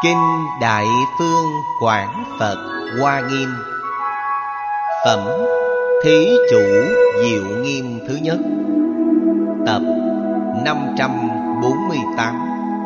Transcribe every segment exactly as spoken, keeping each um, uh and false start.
Kinh Đại Phương Quảng Phật Hoa Nghiêm. Phẩm Thí Chủ Diệu Nghiêm thứ nhất. Tập năm trăm bốn mươi tám.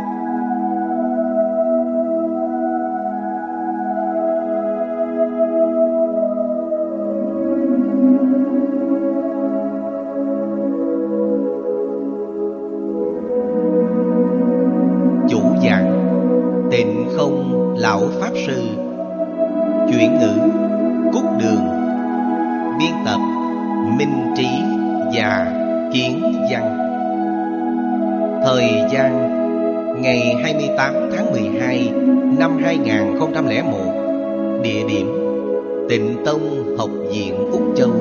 Chủ giảng Tịnh Không Lão Pháp Sư. Chuyển ngữ Cúc Đường. Biên tập Minh Trí và Kiến Văn. Thời gian ngày hai mươi tám tháng mười hai năm hai nghìn không trăm lẻ một. Địa điểm Tịnh Tông Học viện Úc Châu.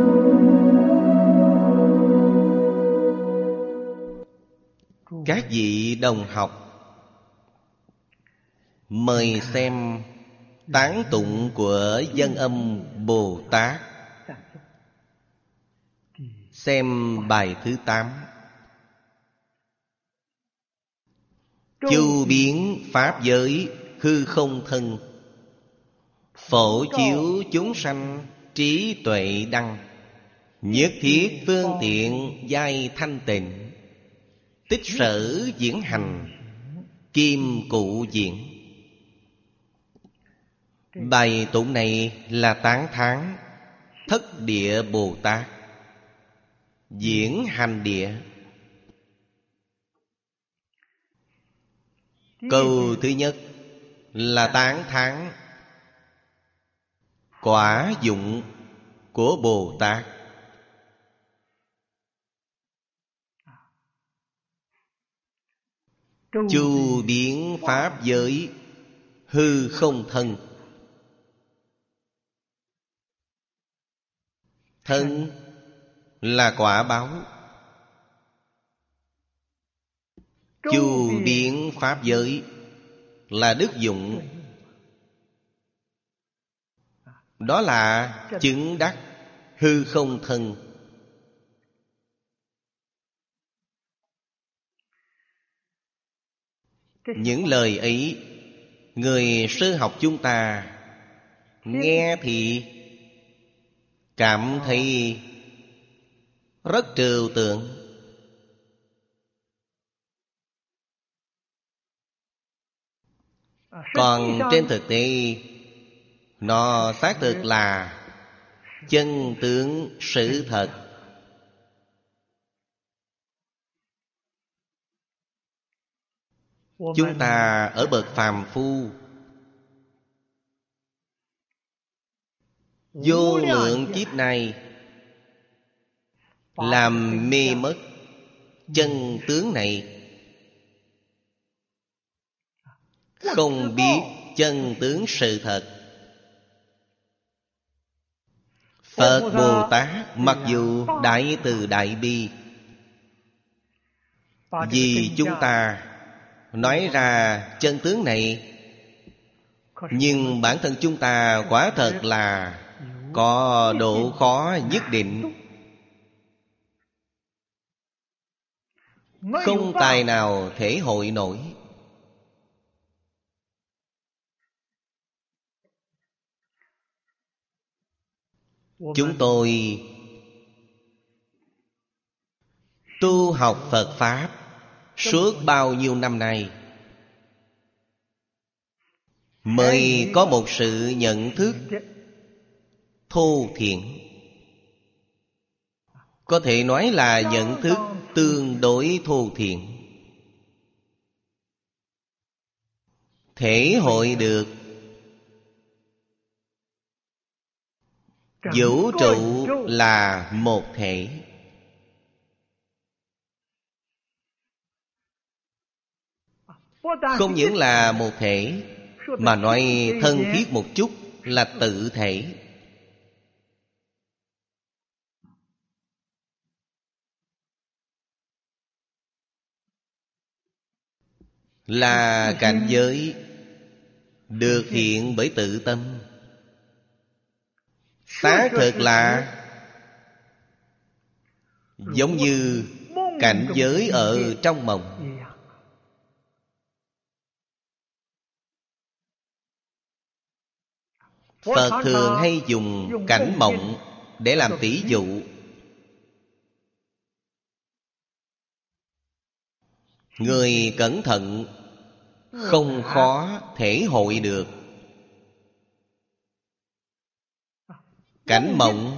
Các vị đồng học, mời xem tán tụng của Dân Âm Bồ Tát. Xem bài thứ tám. Chu biến pháp giới hư không thân, phổ chiếu chúng sanh trí tuệ đăng. Nhất thiết phương tiện giai thanh tịnh, tích sở diễn hành kim cụ diễn. Bài tụng này là tán thán Thất Địa Bồ Tát diễn hành địa. Câu thứ nhất là tán thán quả dụng của Bồ Tát. Chu biến pháp giới hư không thân. Thân là quả báo. Chu biến pháp giới là đức dụng. Đó là chứng đắc hư không thân. Những lời ấy, người sơ học chúng ta nghe thì cảm thấy rất trừu tượng. Còn trên thực tế, nó xác thực là chân tướng sự thật. Chúng ta ở bậc phàm phu, vô lượng kiếp này làm mê mất chân tướng này, không biết chân tướng sự thật. Phật Bồ Tát mặc dù đại từ đại bi, vì chúng ta nói ra chân tướng này, nhưng bản thân chúng ta quả thật là có độ khó nhất định, không tài nào thể hội nổi. Chúng tôi tu học Phật Pháp suốt bao nhiêu năm nay mới có một sự nhận thức thô thiển. Có thể nói là nhận thức tương đối thô thiển. Thể hội được vũ trụ là một thể. Không những là một thể, mà nói thân thiết một chút là tự thể. Là cảnh giới được hiện bởi tự tâm. Xác thực là giống như cảnh giới ở trong mộng. Phật thường hay dùng cảnh mộng để làm tỷ dụ. Người cẩn thận không khó thể hội được. Cảnh mộng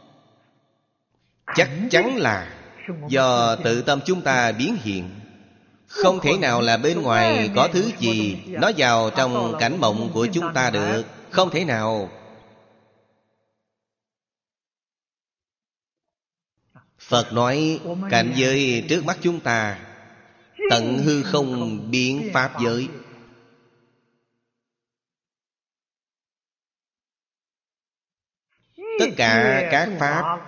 chắc chắn là do tự tâm chúng ta biến hiện, không thể nào là bên ngoài có thứ gì nó vào trong cảnh mộng của chúng ta được. Không thể nào. Phật nói cảnh giới trước mắt chúng ta tận hư không biến pháp giới. Tất cả các pháp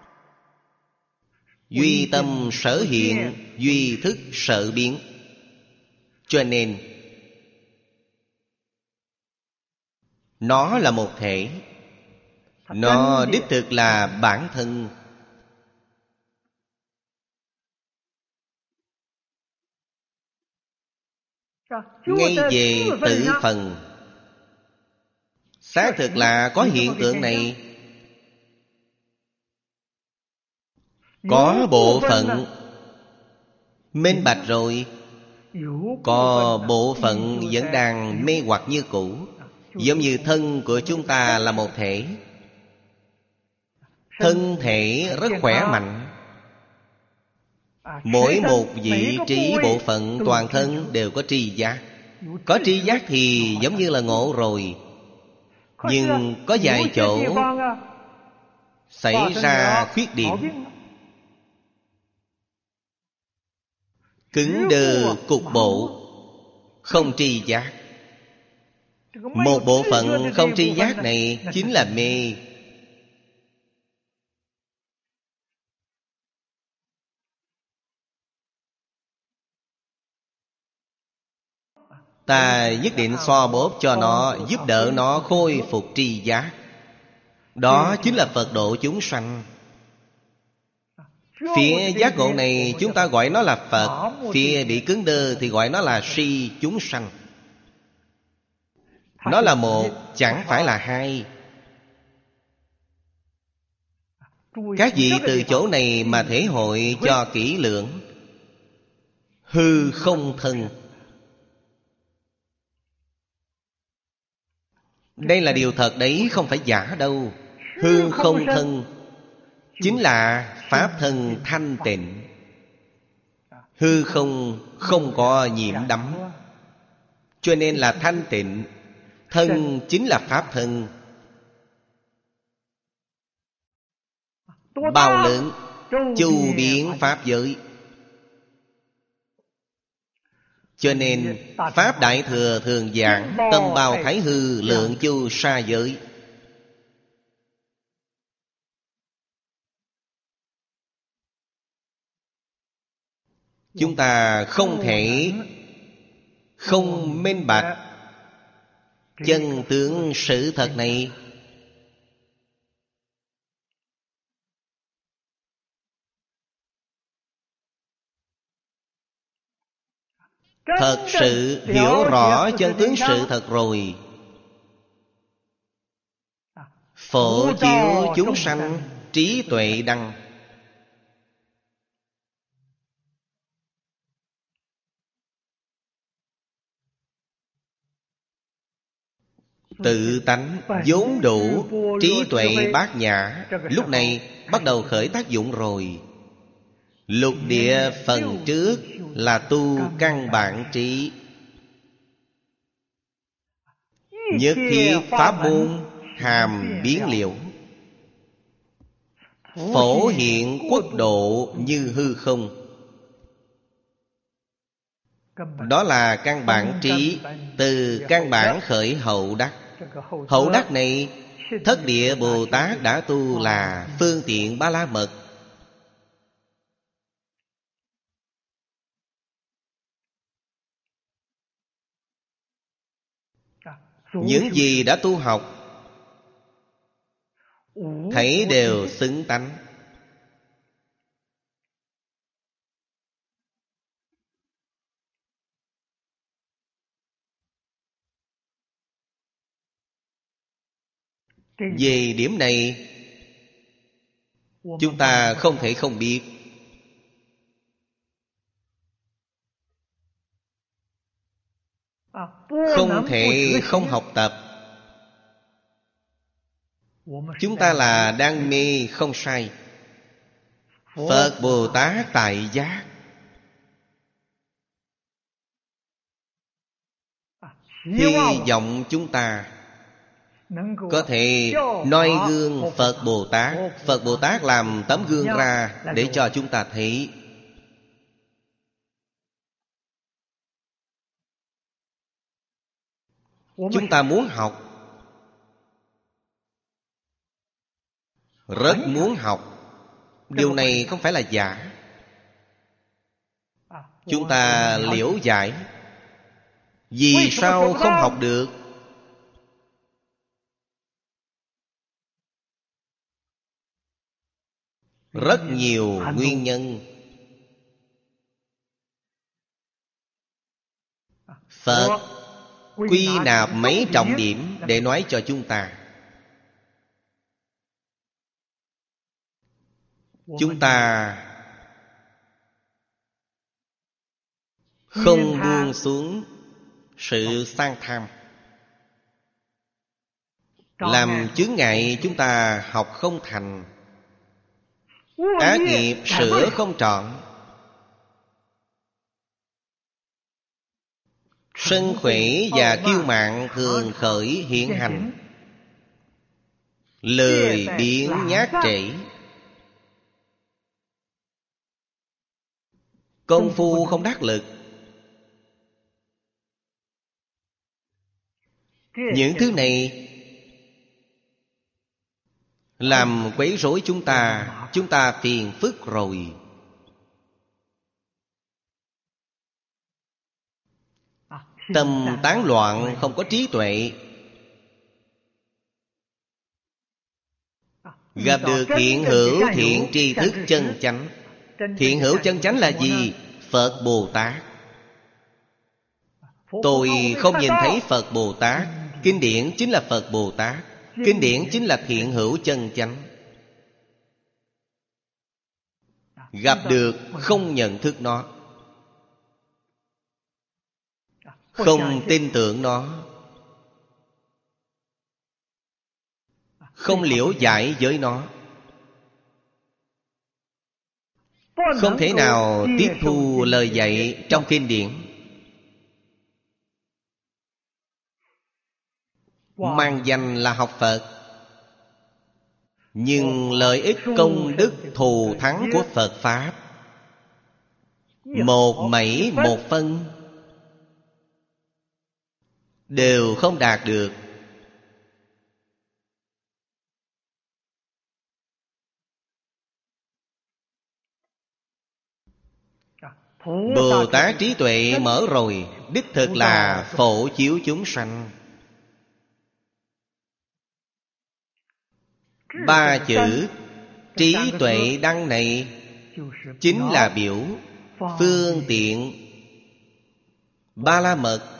duy tâm sở hiện, duy thức sở biến. Cho nên nó là một thể. Nó đích thực là bản thân. Ngay về tự phần, xác thực là có hiện tượng này. Có bộ phận minh bạch rồi, có bộ phận vẫn đang mê hoặc như cũ. Giống như thân của chúng ta là một thể. Thân thể rất khỏe mạnh. Mỗi một vị trí bộ phận toàn thân đều có tri giác. Có tri giác thì giống như là ngộ rồi. Nhưng có vài chỗ xảy ra khuyết điểm. Cứng đơ cục bộ, không tri giác. Một bộ phận không tri giác này chính là mê. Ta nhất định xoa bóp cho nó, giúp đỡ nó khôi phục tri giác. Đó chính là Phật độ chúng sanh. Phía giác ngộ này chúng ta gọi nó là Phật. Phía bị cứng đơ thì gọi nó là si chúng sanh. Nó là một, chẳng phải là hai. Các vị từ chỗ này mà thể hội cho kỹ lưỡng. Hư không thân. Đây là điều thật đấy, không phải giả đâu. Hư không thân chính là pháp thân thanh tịnh. Hư không không có nhiễm đắm, cho nên là thanh tịnh. Thân chính là pháp thân. Bao lớn, chu biến pháp giới. Cho nên Pháp Đại Thừa thường giảng tâm bao thái hư, lượng chu sa giới. Chúng ta không thể không minh bạch chân tướng sự thật này. Thật sự hiểu rõ chân tướng sự thật rồi, phổ chiếu chúng sanh trí tuệ đăng. Tự tánh vốn đủ trí tuệ bát nhã, lúc này bắt đầu khởi tác dụng rồi. Lục địa phần trước là tu căn bản trí. Nhất thiết pháp môn hàm biến liệu, phổ hiện quốc độ như hư không. Đó là căn bản trí. Từ căn bản khởi hậu đắc. Hậu đắc này Thất Địa Bồ Tát đã tu là phương tiện ba la mật. Những gì đã tu học thấy đều xứng tánh. Về điểm này chúng ta không thể không biết. Không thể không học tập. Chúng ta là đang mê không sai. Phật Bồ Tát tại giác. Hy vọng chúng ta có thể noi gương Phật Bồ Tát. Phật Bồ Tát làm tấm gương ra để cho chúng ta thấy. Chúng ta muốn học, rất muốn học. Điều này không phải là giả. Chúng ta liễu giải. Vì sao không học được? Rất nhiều nguyên nhân. Phật quy nạp mấy trọng điểm để nói cho chúng ta. Chúng ta không buông xuống sự sang tham, làm chướng ngại chúng ta học không thành. Ác nghiệp sửa không trọn. Sân khỏe và kiêu mạn thường khởi hiện hành. Lười biếng nhát trễ. Công phu không đắc lực. Những thứ này làm quấy rối chúng ta. Chúng ta phiền phức rồi. Tâm tán loạn, không có trí tuệ. Gặp được hiện hữu thiện tri thức chân chánh. Thiện hữu chân chánh là gì? Phật Bồ Tát. Tôi không nhìn thấy Phật Bồ Tát. Kinh điển chính là Phật Bồ Tát. Kinh điển chính là thiện hữu chân chánh. Gặp được không nhận thức nó, không tin tưởng nó, không liễu giải với nó, không thể nào tiếp thu lời dạy trong kinh điển. Mang danh là học Phật, nhưng lợi ích công đức thù thắng của Phật Pháp một mảy một phân đều không đạt được. Bồ Tát trí tuệ mở rồi, đích thực là phổ chiếu chúng sanh. Ba chữ trí tuệ đăng này chính là biểu phương tiện Ba La Mật.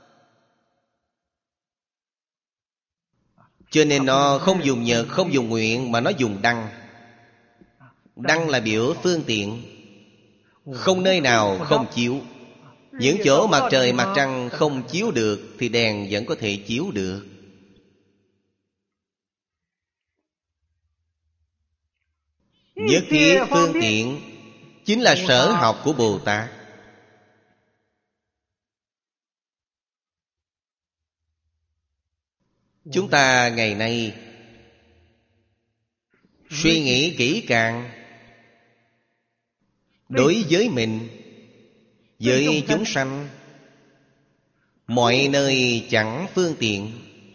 Cho nên nó không dùng nhật, không dùng nguyện, mà nó dùng đăng. Đăng là biểu phương tiện, không nơi nào không chiếu. Những chỗ mặt trời mặt trăng không chiếu được thì đèn vẫn có thể chiếu được. Nhất thiết phương tiện chính là sở học của Bồ Tát. Chúng ta ngày nay suy nghĩ kỹ càng, đối với mình, với chúng sanh, mọi nơi chẳng phương tiện.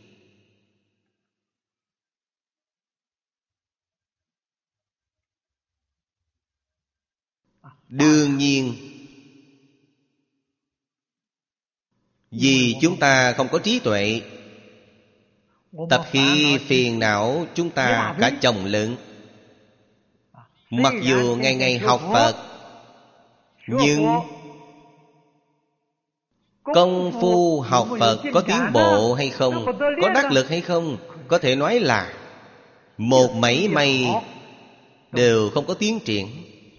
Đương nhiên, vì chúng ta không có trí tuệ, tập khí phiền não chúng ta cả chồng lớn. Mặc dù ngày ngày học Phật, nhưng công phu học Phật có tiến bộ hay không, có đắc lực hay không, có thể nói là một mảy may đều không có tiến triển.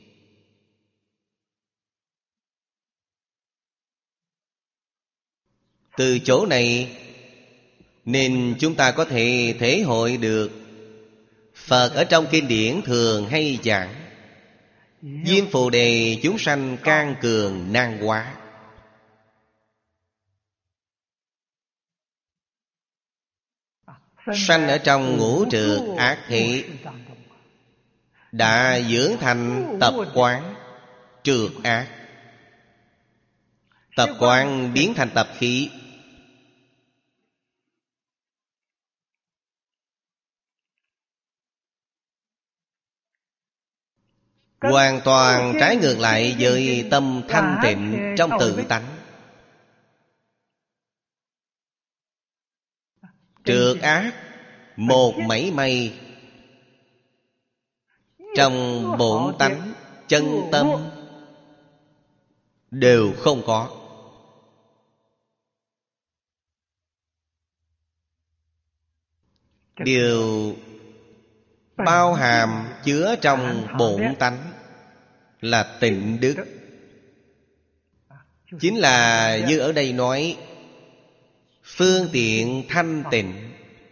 Từ chỗ này nên chúng ta có thể thể hội được Phật ở trong kinh điển thường hay giảng Diêm Phù Đề chúng sanh can cường nan hóa. Sanh ở trong ngũ trược ác thị, đã dưỡng thành tập quán trược ác. Tập quán biến thành tập khí. Hoàn toàn trái ngược lại với tâm thanh tịnh trong tự tánh. Trược ác một mảy may trong bổn tánh chân tâm đều không có. Điều bao hàm chứa trong bổn tánh là tịnh đức. Chính là như ở đây nói phương tiện thanh tịnh.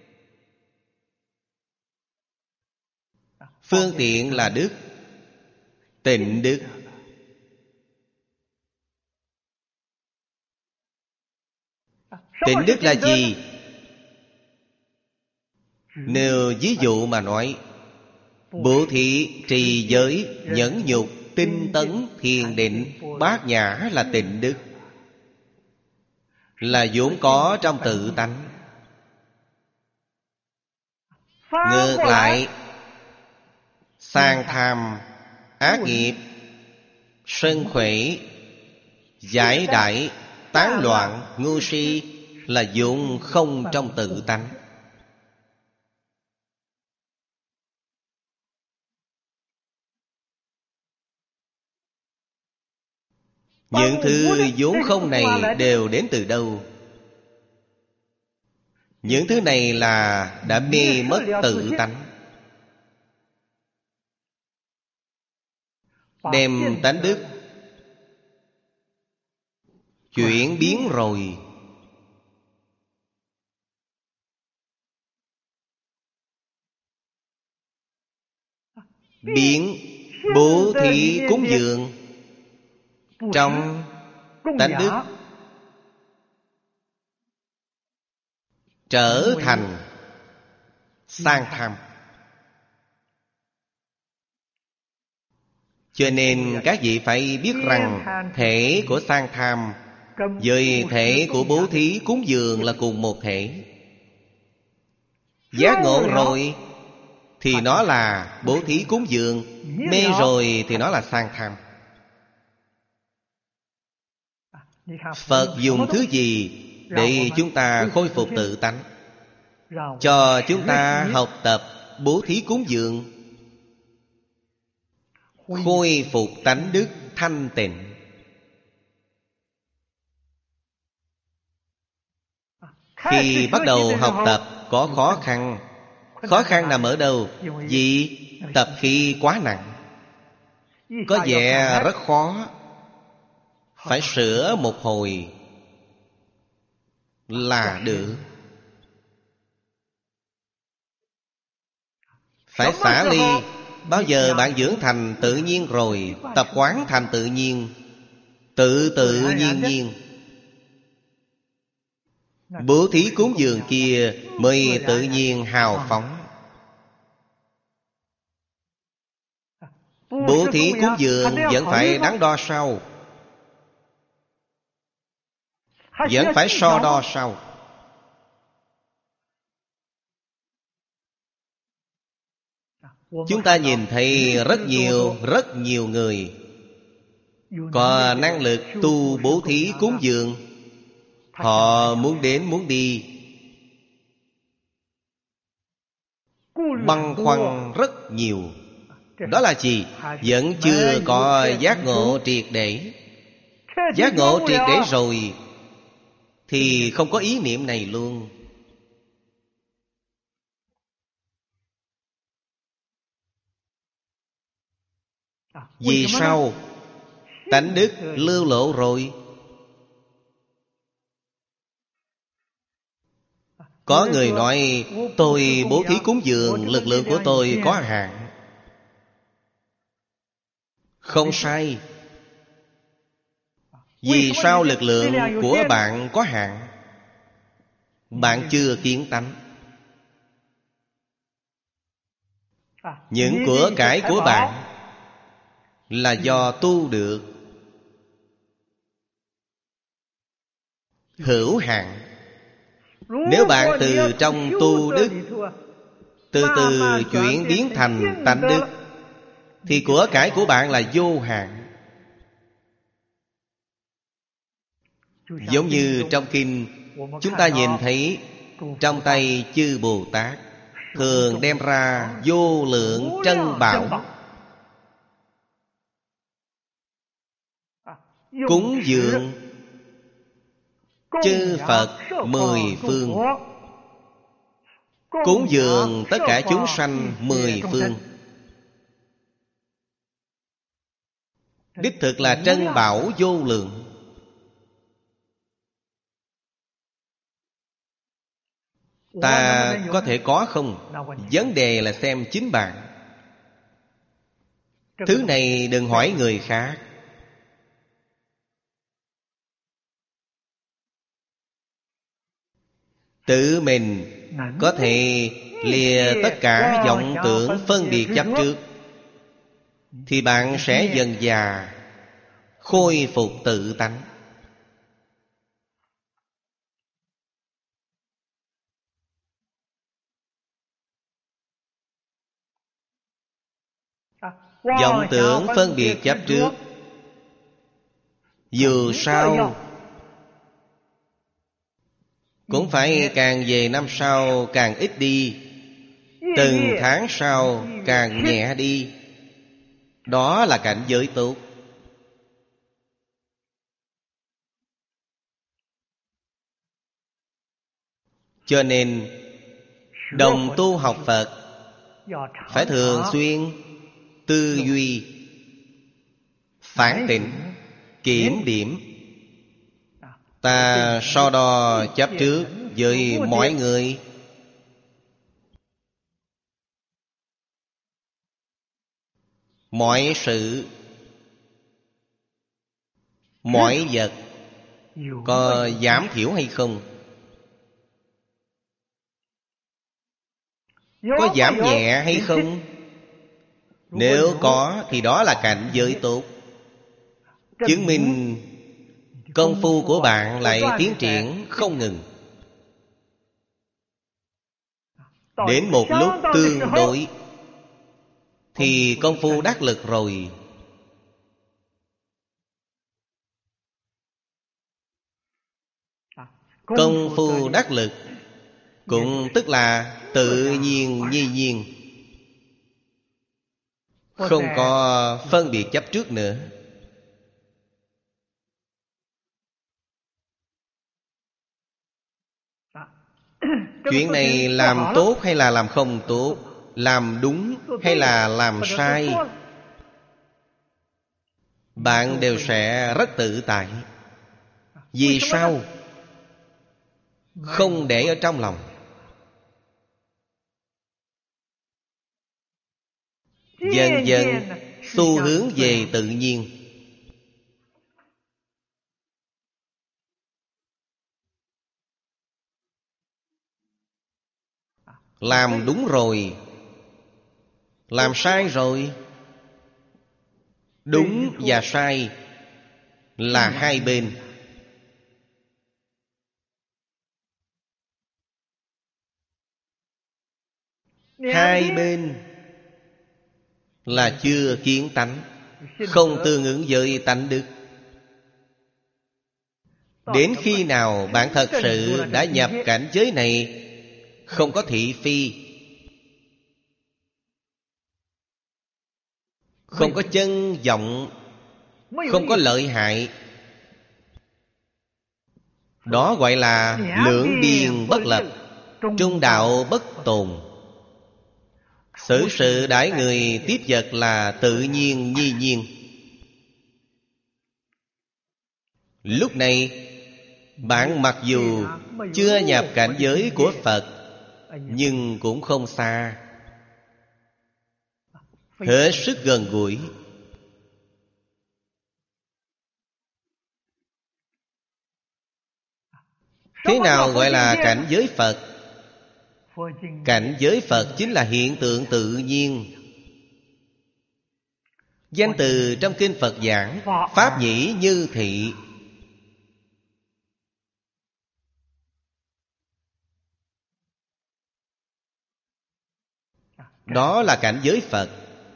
Phương tiện là đức, tịnh đức. Tịnh đức là gì? Nếu ví dụ mà nói, bố thí, trì giới, nhẫn nhục, tinh tấn, thiền định, bát nhã là tịnh đức, là vốn có trong tự tánh. Ngược lại, sang tham, ác nghiệp, sân khỏe, giải đãi, tán loạn, ngu si là vốn không trong tự tánh. Những thứ vốn không này đều đến từ đâu? Những thứ này là đã mê mất tự tánh, đem tánh đức chuyển biến rồi. Biến bố thí cúng dường trong tánh đức trở thành sang tham. Cho nên các vị phải biết rằng thể của sang tham với thể của bố thí cúng dường là cùng một thể. Giác ngộ rồi thì nó là bố thí cúng dường, mê rồi thì nó là sang tham. Phật dùng thứ gì để chúng ta khôi phục tự tánh? Cho chúng ta học tập bố thí cúng dường, khôi phục tánh đức thanh tịnh. Khi bắt đầu học tập có khó khăn. Khó khăn nằm ở đâu? Vì tập khí quá nặng, có vẻ rất khó. Phải sửa một hồi là được. Phải xả ly. Bao giờ bạn dưỡng thành tự nhiên rồi, tập quán thành tự nhiên, tự tự nhiên nhiên, bố thí cúng dường kia mới tự nhiên hào phóng. Bố thí cúng dường vẫn phải đắn đo sau, vẫn phải so đo sau. Chúng ta nhìn thấy rất nhiều, rất nhiều người có năng lực tu bố thí cúng dường. Họ muốn đến muốn đi, băn khoăn rất nhiều. Đó là gì? Vẫn chưa có giác ngộ triệt để. Giác ngộ triệt để rồi thì không có ý niệm này luôn. Vì sao? Tánh đức lưu lộ rồi. Có người nói tôi bố thí cúng dường, lực lượng của tôi có hạn. Không sai. Vì sao lực lượng của bạn có hạn? Bạn chưa kiến tánh. Những của cải của bạn là do tu được, hữu hạn. Nếu bạn từ trong tu đức từ từ chuyển biến thành tánh đức, thì của cải của bạn là vô hạn. Giống như trong kinh, chúng ta nhìn thấy trong tay chư Bồ Tát thường đem ra vô lượng trân bảo, cúng dường chư Phật mười phương, cúng dường tất cả chúng sanh mười phương. Đích thực là trân bảo vô lượng. Ta có thể có không? Vấn đề là xem chính bạn. Thứ này đừng hỏi người khác. Tự mình có thể lìa tất cả vọng tưởng phân biệt chấp trước, thì bạn sẽ dần dà khôi phục tự tánh. Vọng tưởng phân biệt chấp trước, dù sao cũng phải càng về năm sau càng ít đi, từng tháng sau càng nhẹ đi. Đó là cảnh giới tốt. Cho nên đồng tu học Phật phải thường xuyên tư duy, phản tỉnh, kiểm điểm. Ta so đo chấp trước với mọi người, mọi sự, mọi vật, có giảm thiểu hay không? Có giảm nhẹ hay không? Nếu có thì đó là cảnh giới tốt, chứng minh công phu của bạn lại tiến triển không ngừng. Đến một lúc tương đối thì công phu đắc lực rồi. Công phu đắc lực cũng tức là tự nhiên nhi nhiên, không có phân biệt chấp trước nữa. Chuyện này làm tốt hay là làm không tốt, làm đúng hay là làm sai, bạn đều sẽ rất tự tại. Vì sao? Không để ở trong lòng. Dần dần xu hướng về tự nhiên. Làm đúng rồi, làm sai rồi. Đúng và sai là hai bên. Hai bên là chưa kiến tánh, không tương ứng với tánh đức. Đến khi nào bạn thật sự đã nhập cảnh giới này, không có thị phi, không có chân vọng, không có lợi hại, đó gọi là lưỡng biên bất lập, trung đạo bất tồn. Xử sự đãi người tiếp vật là tự nhiên nhi nhiên. Lúc này bạn mặc dù chưa nhập cảnh giới của Phật, nhưng cũng không xa, hết sức gần gũi. Thế nào gọi là cảnh giới Phật? Cảnh giới Phật chính là hiện tượng tự nhiên. Danh từ trong kinh Phật giảng Pháp nhĩ như thị. Đó là cảnh giới Phật.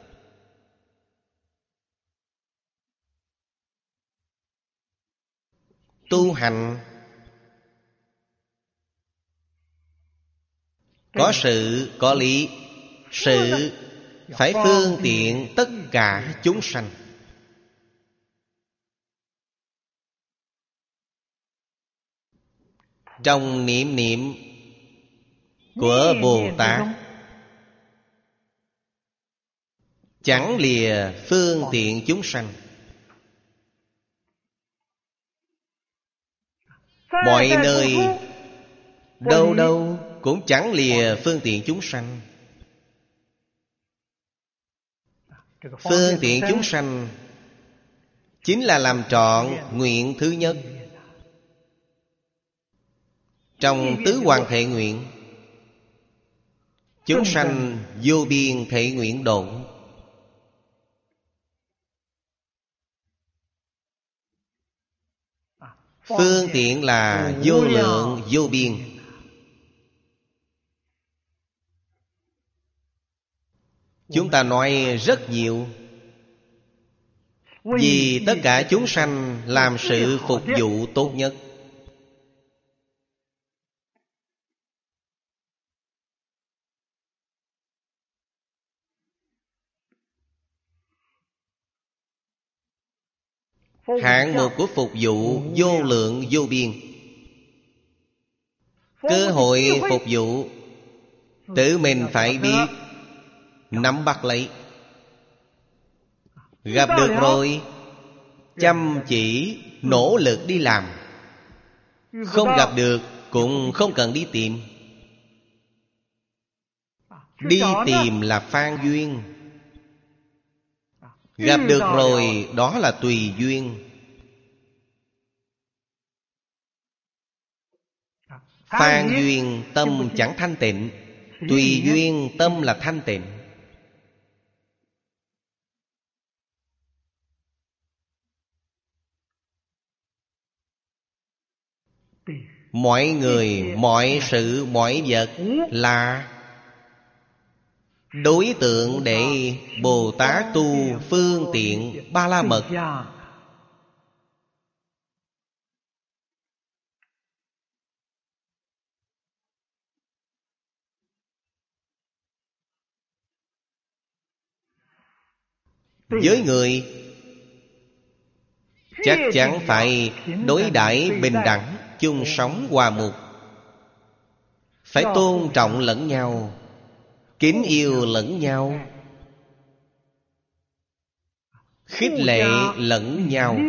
Tu hành có sự có lý. Sự phải phương tiện tất cả chúng sanh. Trong niệm niệm của Bồ Tát chẳng lìa phương tiện chúng sanh. Mọi nơi đâu đâu cũng chẳng lìa phương tiện chúng sanh. Phương tiện chúng sanh chính là làm trọn nguyện thứ nhất. Trong tứ hoàn thệ nguyện, chúng sanh vô biên thệ nguyện độ. Phương tiện là vô lượng vô biên. Chúng ta nói rất nhiều, vì tất cả chúng sanh làm sự phục vụ tốt nhất. Hạng mục của phục vụ vô lượng vô biên. Cơ hội phục vụ tự mình phải biết, nắm bắt lấy. Gặp được rồi, chăm chỉ nỗ lực đi làm. Không gặp được cũng không cần đi tìm. Đi tìm là phan duyên. Gặp được rồi, đó là tùy duyên. Phan duyên tâm chẳng thanh tịnh, tùy duyên tâm là thanh tịnh. Mọi người, mọi sự, mọi vật là đối tượng để Bồ Tát tu phương tiện Ba La Mật. Với người chắc chắn phải đối đãi bình đẳng, chung sống hòa mục. Phải tôn trọng lẫn nhau, kính yêu lẫn nhau, khích lệ lẫn nhau,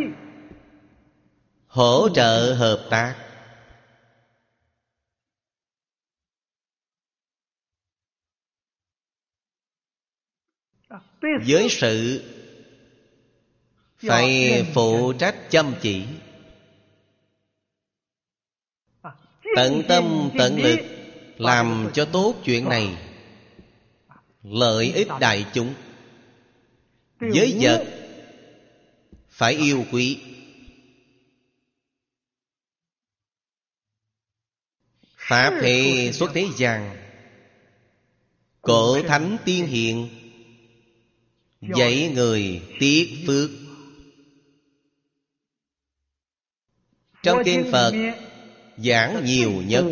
hỗ trợ hợp tác. Với sự phải phụ trách chăm chỉ, tận tâm tận lực làm cho tốt chuyện này, lợi ích đại chúng. Với vật phải yêu quý. Pháp hệ xuất thế gian, cổ thánh tiên hiền dạy người tiếc phước. Trong kinh Phật giảng nhiều nhất.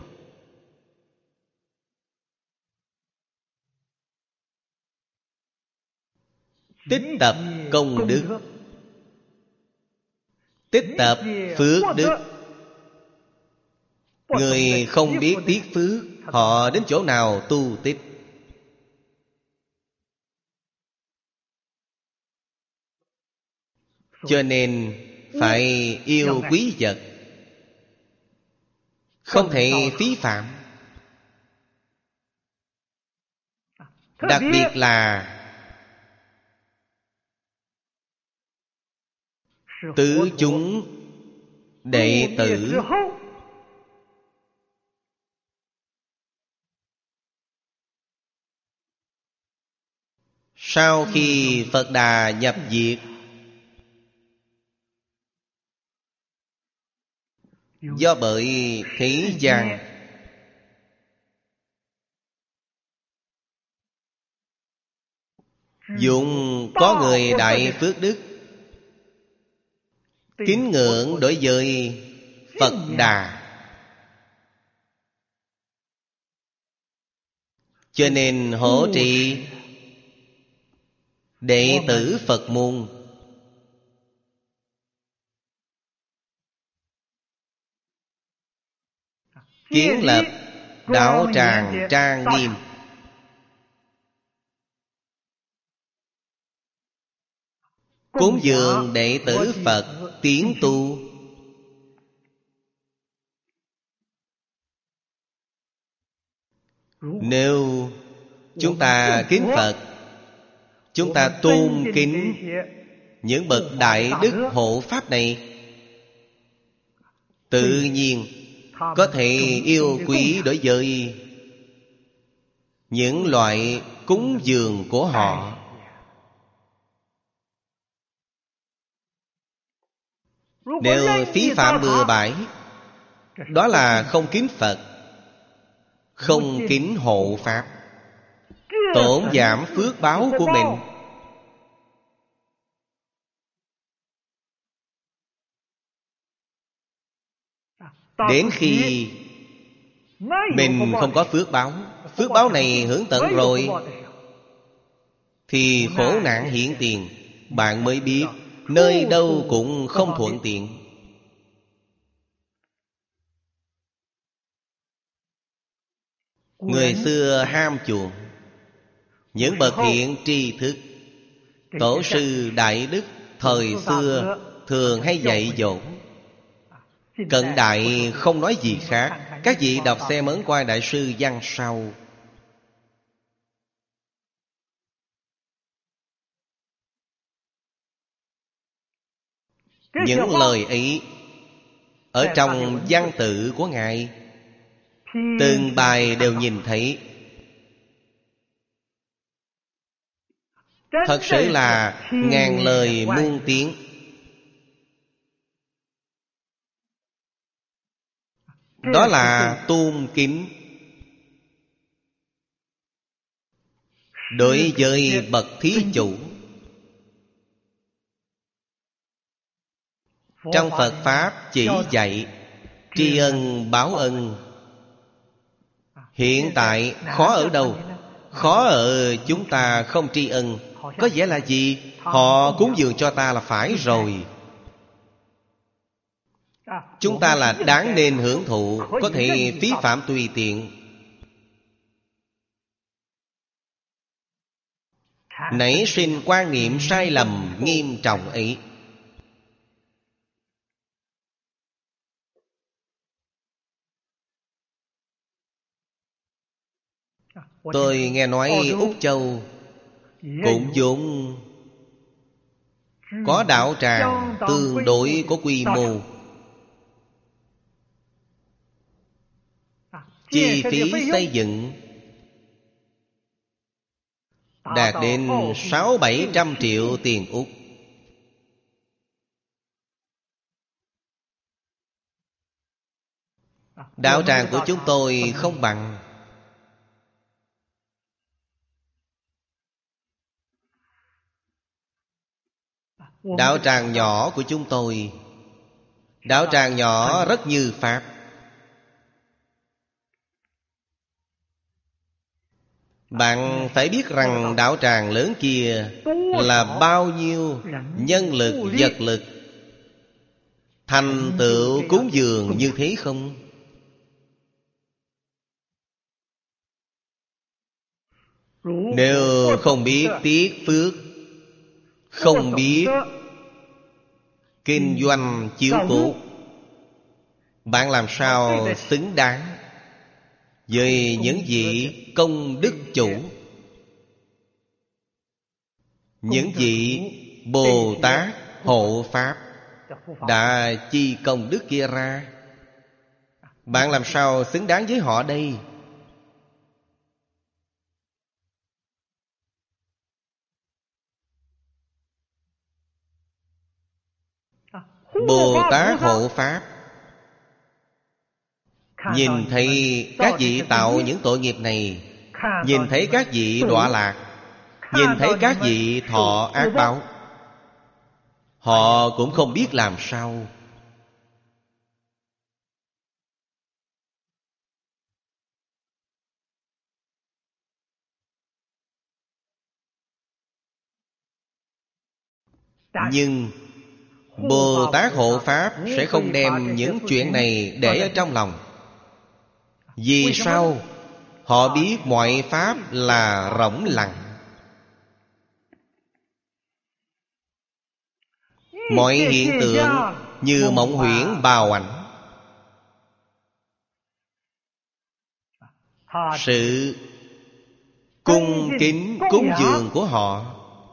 Tích tập công đức, tích tập phước đức. Người không biết tiếc phước, họ đến chỗ nào tu tích. Cho nên phải yêu quý vật, không thể phí phạm. Đặc biệt là tứ chúng đệ tử. Sau khi Phật Đà nhập diệt, do bởi thế gian dụng có người đại phước đức, kính ngưỡng đối với Phật Đà, cho nên hộ trì đệ tử Phật môn. Kiến lập đạo tràng trang nghiêm, cúng dường đệ tử Phật tiến tu. Nếu chúng ta kính Phật, chúng ta tôn kính những bậc đại đức hộ pháp này, tự nhiên có thể yêu quý đối với những loại cúng dường của họ. Nếu phí phạm bừa bãi, đó là không kính Phật, không kính hộ pháp, tổn giảm phước báo của mình. Đến khi mình không có phước báo, phước báo này hưởng tận rồi, thì khổ nạn hiện tiền, bạn mới biết nơi đâu cũng không thuận tiện. Người xưa ham chuộng những bậc thiện tri thức, tổ sư đại đức thời xưa thường hay dạy dỗ. Cận đại không nói gì khác. Các vị đọc xem Ấn Quang Đại Sư văn sau. Những lời ấy ở trong văn tự của Ngài, từng bài đều nhìn thấy. Thật sự là ngàn lời muôn tiếng. Đó là tôn kính đối với bậc thí chủ. Trong Phật Pháp chỉ dạy tri ân báo ân. Hiện tại khó ở đâu? Khó ở chúng ta không tri ân. Có nghĩa là gì? Họ cúng dường cho ta là phải rồi. Chúng ta là đáng nên hưởng thụ, có thể phí phạm tùy tiện. Nảy sinh quan niệm sai lầm nghiêm trọng ấy. Tôi nghe nói Úc Châu cũng vốn có đạo tràng tương đối có quy mô. Chi phí xây dựng đạt đến sáu bảy trăm triệu tiền Úc. Đạo tràng của chúng tôi không bằng. Đạo tràng nhỏ của chúng tôi, đạo tràng nhỏ rất như Pháp. Bạn phải biết rằng đạo tràng lớn kia là bao nhiêu nhân lực, vật lực thành tựu cúng dường như thế không? Nếu không biết tiếc phước, không biết kinh doanh chiếu cố, bạn làm sao xứng đáng với những vị công đức chủ, những vị Bồ Tát hộ Pháp đã chi công đức kia ra? Bạn làm sao xứng đáng với họ đây? Bồ Tát hộ Pháp nhìn thấy các vị tạo những tội nghiệp này, nhìn thấy các vị đọa lạc, nhìn thấy các vị thọ ác báo, họ cũng không biết làm sao. Nhưng Bồ Tát hộ Pháp sẽ không đem những chuyện này để ở trong lòng. Vì sao? Họ biết mọi pháp là rỗng lặng, mọi hiện tượng như mộng huyễn bào ảnh. Sự cung kính cúng dường của họ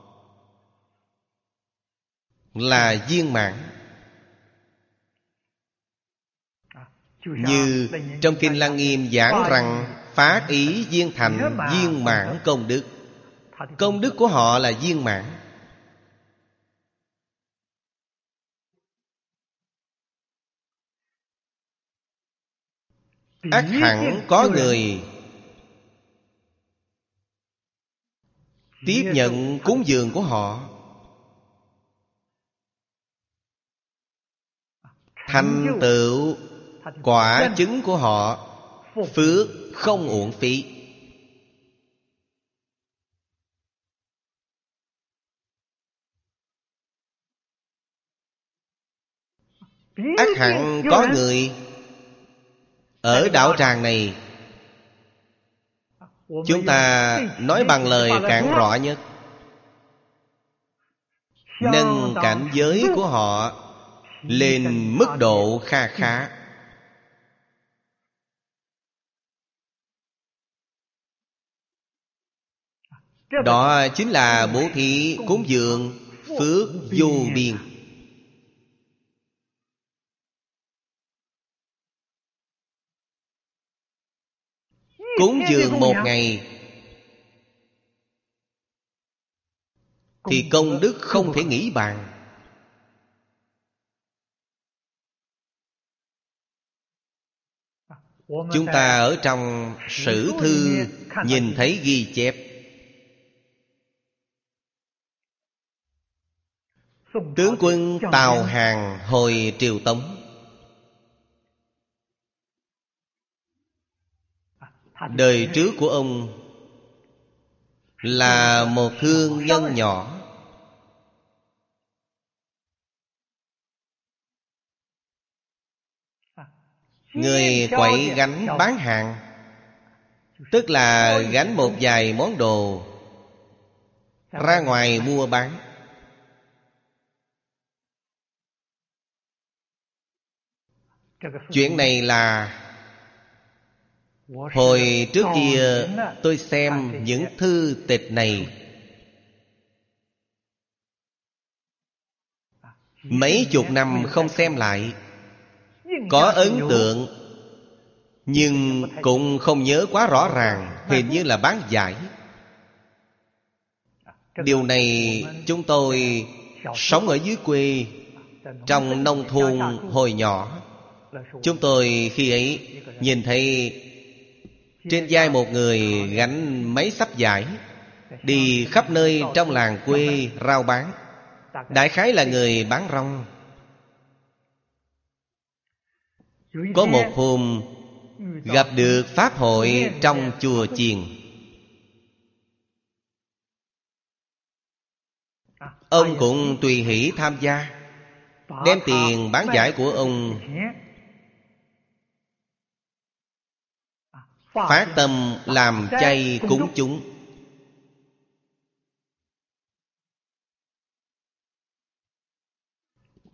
là viên mãn. Như trong Kinh Lăng Nghiêm giảng rằng phát ý viên thành viên mãn công đức. Công đức của họ là viên mãn. Ắt hẳn có người tiếp nhận cúng dường của họ, thành tựu quả chứng của họ, phước không uổng phí. Ắt hẳn có người ở đạo tràng này, chúng ta nói bằng lời cạn rõ nhất, nâng cảnh giới của họ lên mức độ kha khá. Đó chính là bố thí cúng dường phước vô biên. Cúng dường một ngày thì công đức không thể nghĩ bàn. Chúng ta ở trong sử thư nhìn thấy ghi chép, tướng quân Tào Hàn hồi triều Tống, đời trước của ông là một thương nhân nhỏ, người quậy gánh bán hàng, tức là gánh một vài món đồ ra ngoài mua bán. Chuyện này là hồi trước kia tôi xem những thư tịch này, mấy chục năm không xem lại, có ấn tượng nhưng cũng không nhớ quá rõ ràng, hình như là bán giải. Điều này chúng tôi sống ở dưới quê, trong nông thôn hồi nhỏ, chúng tôi khi ấy nhìn thấy trên vai một người gánh mấy xấp vải, đi khắp nơi trong làng quê rao bán. Đại khái là người bán rong. Có một hôm gặp được pháp hội trong chùa chiền, ông cũng tùy hỷ tham gia, đem tiền bán giải của ông phát tâm làm chay cúng chúng.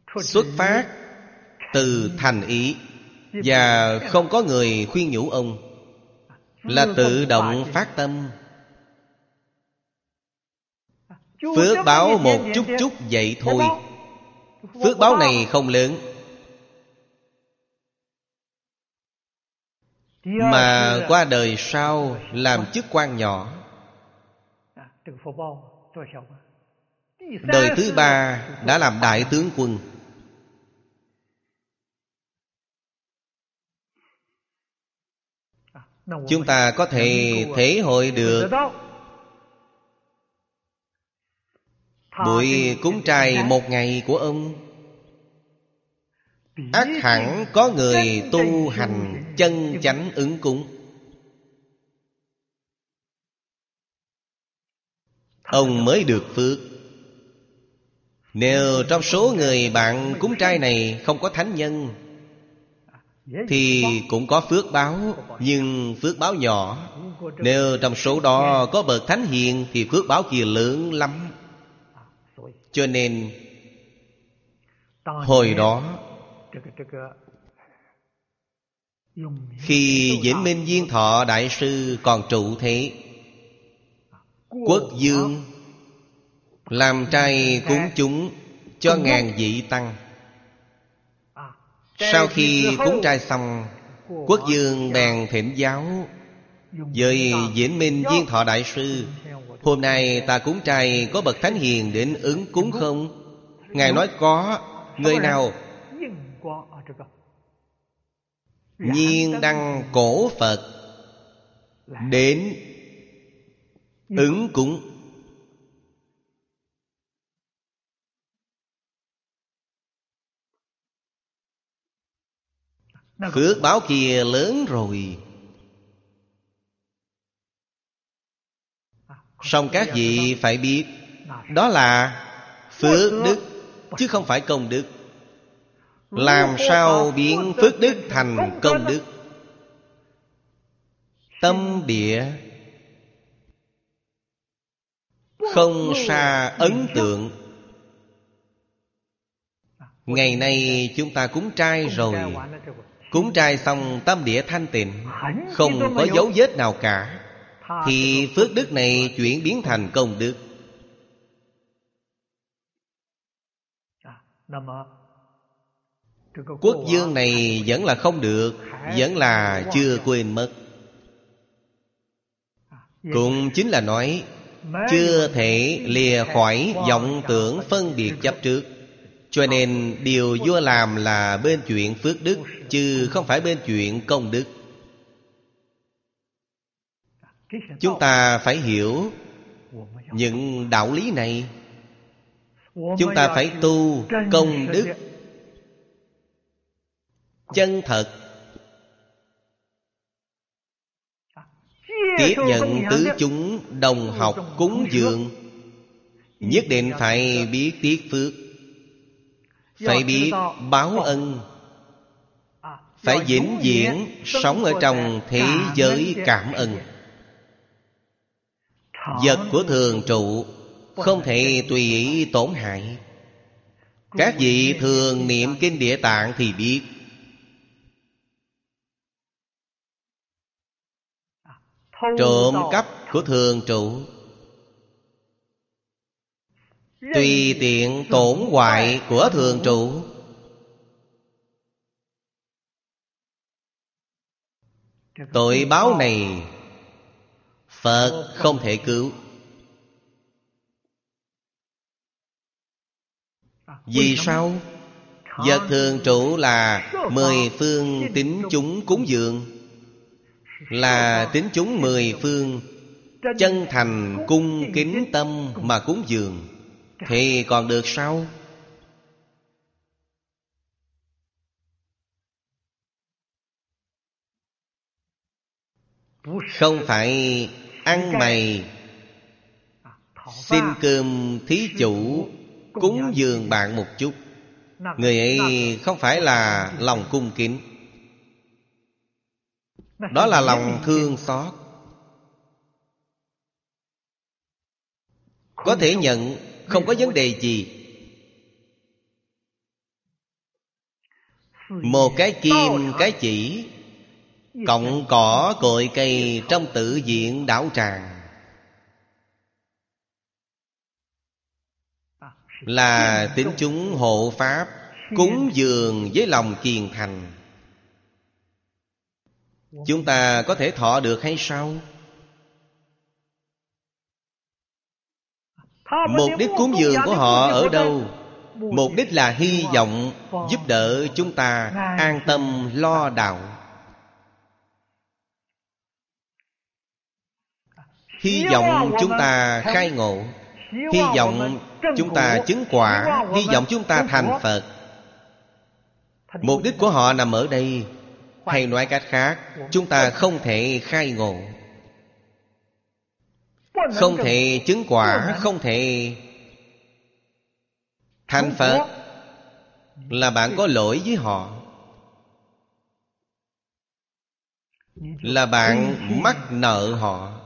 xuất phát từ thành ý, và không có người khuyên nhủ ông, là tự động phát tâm. Phước báo một chút chút vậy thôi. Phước báo này không lớn, mà qua đời sau làm chức quan nhỏ. Đời thứ ba đã làm đại tướng quân. Chúng ta có thể thể hội được buổi cúng trai một ngày của ông, ắt hẳn có người tu hành chân chánh ứng cúng. Ông mới được phước. Nếu trong số người bạn cúng trai này không có thánh nhân thì cũng có phước báo, nhưng phước báo nhỏ. Nếu trong số đó có bậc thánh hiền thì phước báo kia lớn lắm. Cho nên hồi đó, khi Vĩnh Minh Viên Thọ Đại Sư còn trụ thế, Quốc vương làm trai cúng chúng cho ngàn vị tăng. Sau khi cúng trai xong, Quốc vương bèn thỉnh giáo với Vĩnh Minh Viên Thọ Đại Sư: hôm nay ta cúng trai có bậc thánh hiền đến ứng cúng không? Ngài nói có. Người nào? Nhiên đăng cổ Phật đến ứng cúng. Phước báo kia lớn rồi. Song các vị phải biết, đó là phước đức, chứ không phải công đức. Làm sao biến phước đức thành công đức? Tâm địa không xa ấn tượng. Ngày nay chúng ta cúng trai rồi, cúng trai xong tâm địa thanh tịnh, không có dấu vết nào cả, thì phước đức này chuyển biến thành công đức. Quốc vương này vẫn là không được, vẫn là chưa quên mất. Cũng chính là nói chưa thể lìa khỏi vọng tưởng phân biệt chấp trước. Cho nên điều vua làm là bên chuyện phước đức, chứ không phải bên chuyện công đức. Chúng ta phải hiểu những đạo lý này. Chúng ta phải tu công đức chân thật, tiếp nhận tứ chúng đồng học cúng dường. Nhất định phải biết tiếc phước, phải biết báo ân, phải vĩnh viễn sống ở trong thế giới cảm ơn. Vật của thường trụ không thể tùy ý tổn hại. Các vị thường niệm kinh Địa Tạng thì biết, trộm cắp của thường trụ, tùy tiện tổn hoại của thường trụ, tội báo này Phật không thể cứu. Vì sao? Vật thường trụ là mười phương tín chúng cúng dường, là tín chúng mười phương chân thành cung kính tâm mà cúng dường, thì còn được sao? Không phải ăn mày xin cơm thí chủ cúng dường bạn một chút, người ấy không phải là lòng cung kính, đó là lòng thương xót. Có thể nhận, không có vấn đề gì. một cái kim cái chỉ, cọng cỏ cội cây trong tự viện đạo tràng, là tín chúng hộ pháp, cúng dường với lòng kiền thành. Chúng ta có thể thọ được hay sao? Mục đích cúng dường của họ ở đâu? Mục đích là hy vọng giúp đỡ chúng ta an tâm lo đạo, hy vọng chúng ta khai ngộ, hy vọng chúng ta chứng quả, hy vọng chúng ta thành Phật. Mục đích của họ nằm ở đây. Hay nói cách khác, chúng ta không thể khai ngộ, không thể chứng quả, không thể thành Phật, là bạn có lỗi với họ, là bạn mắc nợ họ.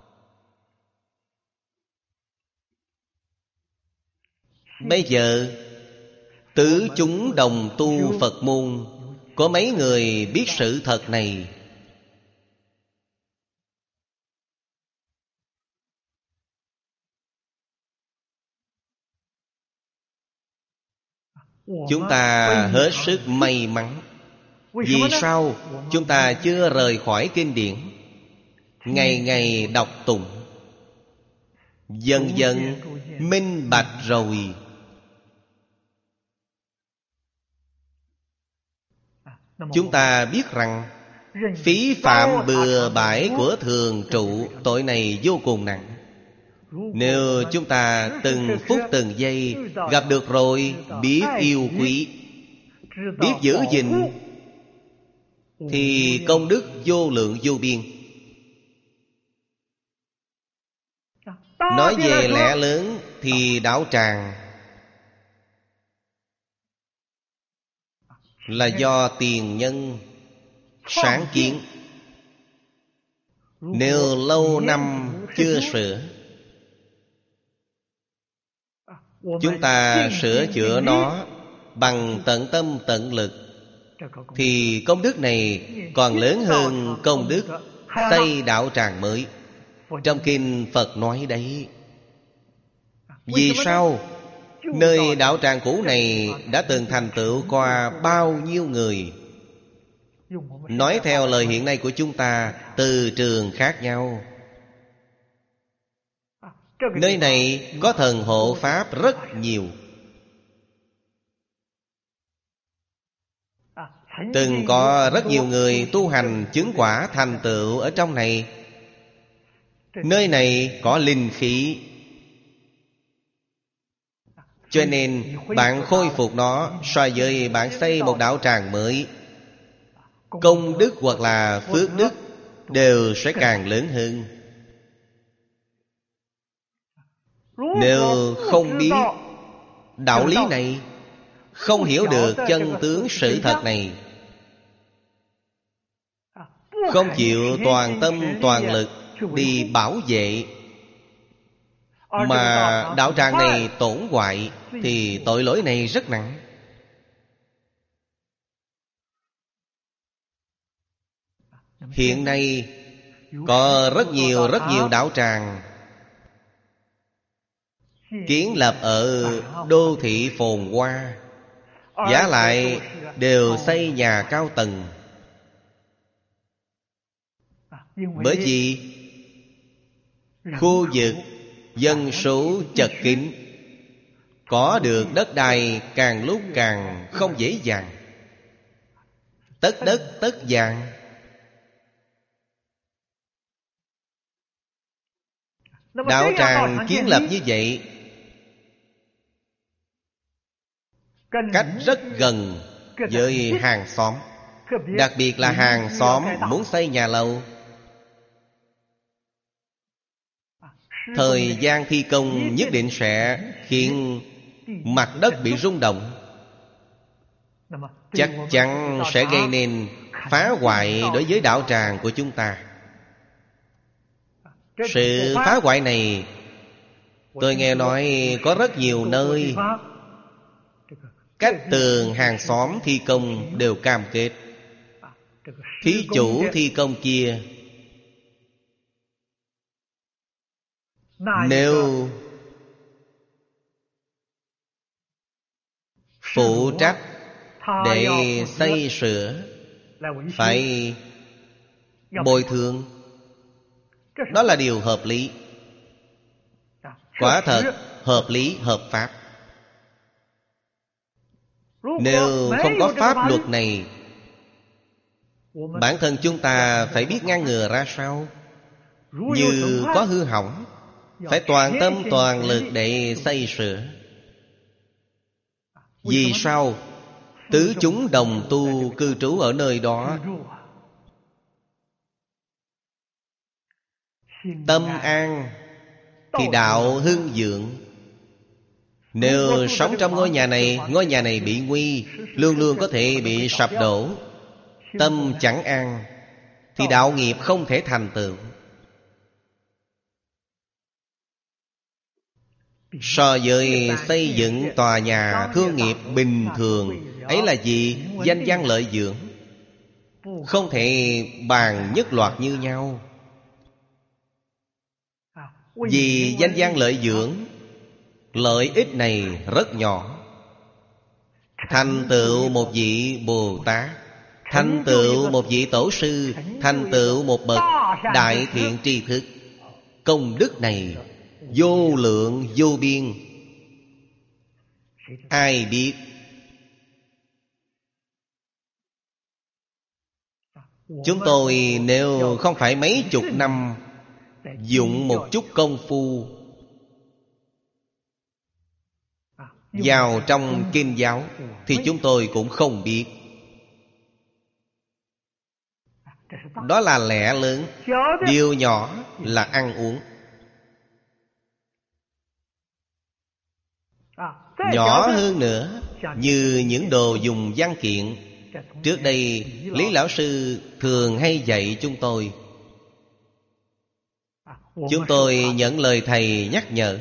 Bây giờ tứ chúng đồng tu Phật môn, có mấy người biết sự thật này? Chúng ta hết sức may mắn. Vì sao? Chúng ta chưa rời khỏi kinh điển, ngày ngày đọc tụng, dần dần minh bạch rồi. Chúng ta biết rằng phí phạm bừa bãi của thường trụ, tội này vô cùng nặng. Nếu chúng ta từng phút từng giây gặp được rồi, biết yêu quý, biết giữ gìn, thì công đức vô lượng vô biên. Nói về lẽ lớn thì đạo tràng là do tiền nhân sáng kiến. Nếu lâu năm chưa sửa, chúng ta sửa chữa nó bằng tận tâm tận lực, thì công đức này còn lớn hơn công đức xây đạo tràng mới. Trong kinh Phật nói đấy. Vì sao? Nơi đạo tràng cũ này đã từng thành tựu qua bao nhiêu người. Nói theo lời hiện nay của chúng ta, từ trường khác nhau. Nơi này có thần hộ pháp rất nhiều. Từng có rất nhiều người tu hành chứng quả thành tựu ở trong này. Nơi này có linh khí, cho nên bạn khôi phục nó so với bạn xây một đạo tràng mới, công đức hoặc là phước đức đều sẽ càng lớn hơn. Nếu không biết đạo lý này, không hiểu được chân tướng sự thật này, không chịu toàn tâm toàn lực đi bảo vệ, mà đạo tràng này tổn hoại, thì tội lỗi này rất nặng. Hiện nay có rất nhiều rất nhiều đạo tràng kiến lập ở đô thị phồn hoa, giá lại đều xây nhà cao tầng. Bởi vì khu vực dân số chật kín, có được đất đai càng lúc càng không dễ dàng. Tất đất tất vàng. Đạo tràng kiến lập như vậy, cách rất gần với hàng xóm. Đặc biệt là hàng xóm muốn xây nhà lầu, thời gian thi công nhất định sẽ khiến mặt đất bị rung động, chắc chắn sẽ gây nên phá hoại đối với đạo tràng của chúng ta. Sự phá hoại này, tôi nghe nói có rất nhiều nơi Cách tường hàng xóm thi công đều cam kết. Thí chủ thi công kia nếu phụ trách để xây sửa phải bồi thường, đó là điều hợp lý. Quả thật hợp lý hợp pháp. Nếu không có pháp luật này, bản thân chúng ta phải biết ngăn ngừa ra sao. Như có hư hỏng, phải toàn tâm toàn lực để xây sửa. Vì sao? Tứ chúng đồng tu cư trú ở nơi đó, tâm an thì đạo hưng vượng. Nếu sống trong ngôi nhà này, ngôi nhà này bị nguy, luôn luôn có thể bị sập đổ, tâm chẳng an thì đạo nghiệp không thể thành tựu. So với xây dựng tòa nhà thương nghiệp bình thường, ấy là gì? Danh văn lợi dưỡng, không thể bàn nhất loạt như nhau. Vì danh văn lợi dưỡng, lợi ích này rất nhỏ. Thành tựu một vị Bồ Tát, thành tựu một vị Tổ sư, thành tựu một bậc đại thiện tri thức, công đức này vô lượng vô biên. Ai biết? Chúng tôi nếu không phải mấy chục năm dụng một chút công phu vào trong kinh giáo thì chúng tôi cũng không biết. Đó là lẽ lớn. Điều nhỏ là ăn uống. Nhỏ hơn nữa, như những đồ dùng văn kiện. Trước đây Lý Lão Sư thường hay dạy chúng tôi. Chúng tôi nhận lời Thầy nhắc nhở.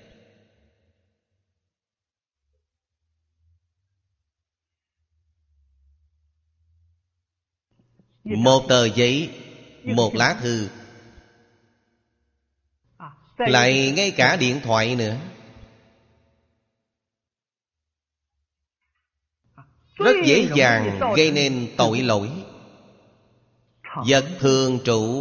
Một tờ giấy, một lá thư, lại ngay cả điện thoại nữa, rất dễ dàng gây nên tội lỗi. Vật thường trụ.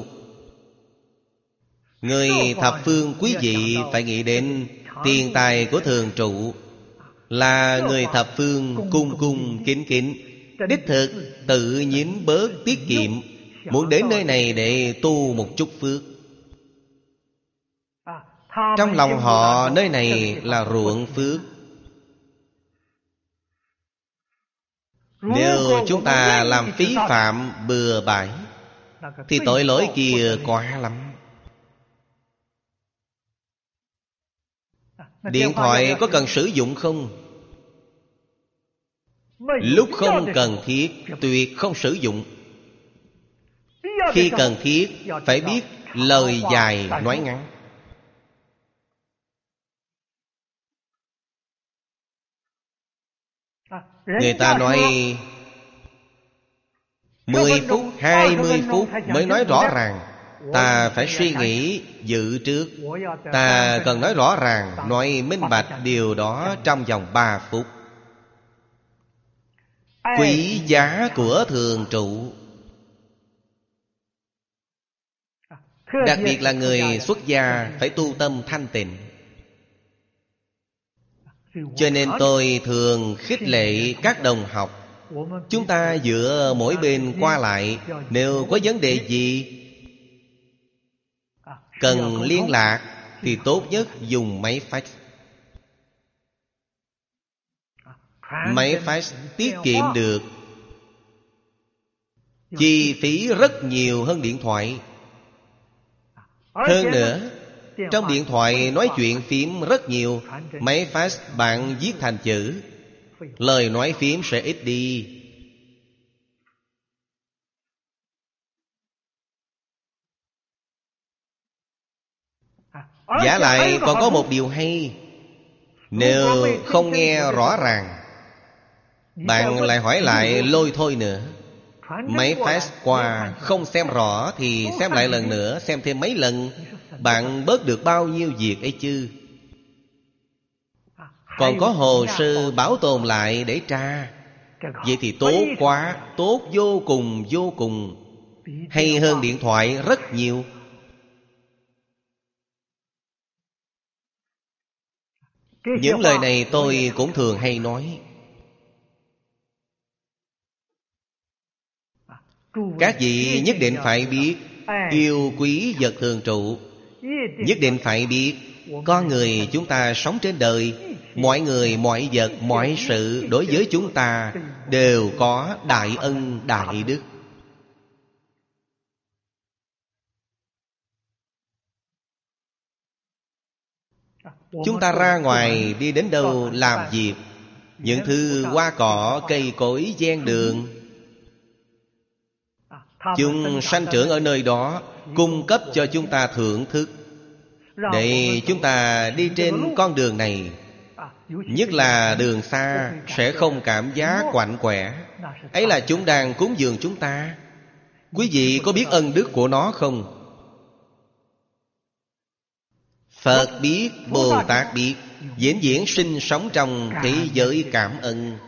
Người thập phương quý vị phải nghĩ đến tiền tài của thường trụ, là người thập phương cung cung kính kính, đích thực tự nhịn bớt tiết kiệm, muốn đến nơi này để tu một chút phước. Trong lòng họ nơi này là ruộng phước. Nếu chúng ta làm phí phạm bừa bãi thì tội lỗi kia quá lắm. Điện thoại có cần sử dụng không? Lúc không cần thiết tuyệt không sử dụng. Khi cần thiết phải biết lời dài nói ngắn. Người ta nói mười phút, hai mươi phút mới nói rõ ràng. Ta phải suy nghĩ dự trước. Ta cần nói rõ ràng, nói minh bạch điều đó trong vòng ba phút. Quý giá của thường trụ, đặc biệt là người xuất gia phải tu tâm thanh tịnh. Cho nên tôi thường khích lệ các đồng học, chúng ta giữa mỗi bên qua lại, nếu có vấn đề gì cần liên lạc thì tốt nhất dùng máy fax. Máy fax tiết kiệm được chi phí rất nhiều hơn điện thoại. Hơn nữa, trong điện thoại nói chuyện phím rất nhiều, máy fax bạn viết thành chữ, lời nói phím sẽ ít đi. Giả lại còn có một điều hay. Nếu không nghe rõ ràng Bạn lại hỏi lại lôi thôi nữa. Mấy fax qua không xem rõ thì xem lại lần nữa, xem thêm mấy lần. Bạn bớt được bao nhiêu việc ấy chứ. Còn có hồ sơ bảo tồn lại để tra. Vậy thì tốt quá, tốt vô cùng vô cùng. Hay hơn điện thoại rất nhiều. Những lời này tôi cũng thường hay nói. Các vị nhất định phải biết yêu quý vật thường trụ. Nhất định phải biết con người chúng ta sống trên đời, mọi người, mọi vật, mọi sự đối với chúng ta đều có đại ân đại đức. Chúng ta ra ngoài đi đến đâu làm việc, những thứ hoa cỏ cây cối ven đường, chúng sanh trưởng ở nơi đó, cung cấp cho chúng ta thưởng thức, để chúng ta đi trên con đường này. Nhất là đường xa sẽ không cảm giác quạnh quẻ. Ấy là chúng đang cúng dường chúng ta. Quý vị có biết ân đức của nó không? Phật biết, Bồ Tát biết, vĩnh viễn sinh sống trong thế giới cảm ơn.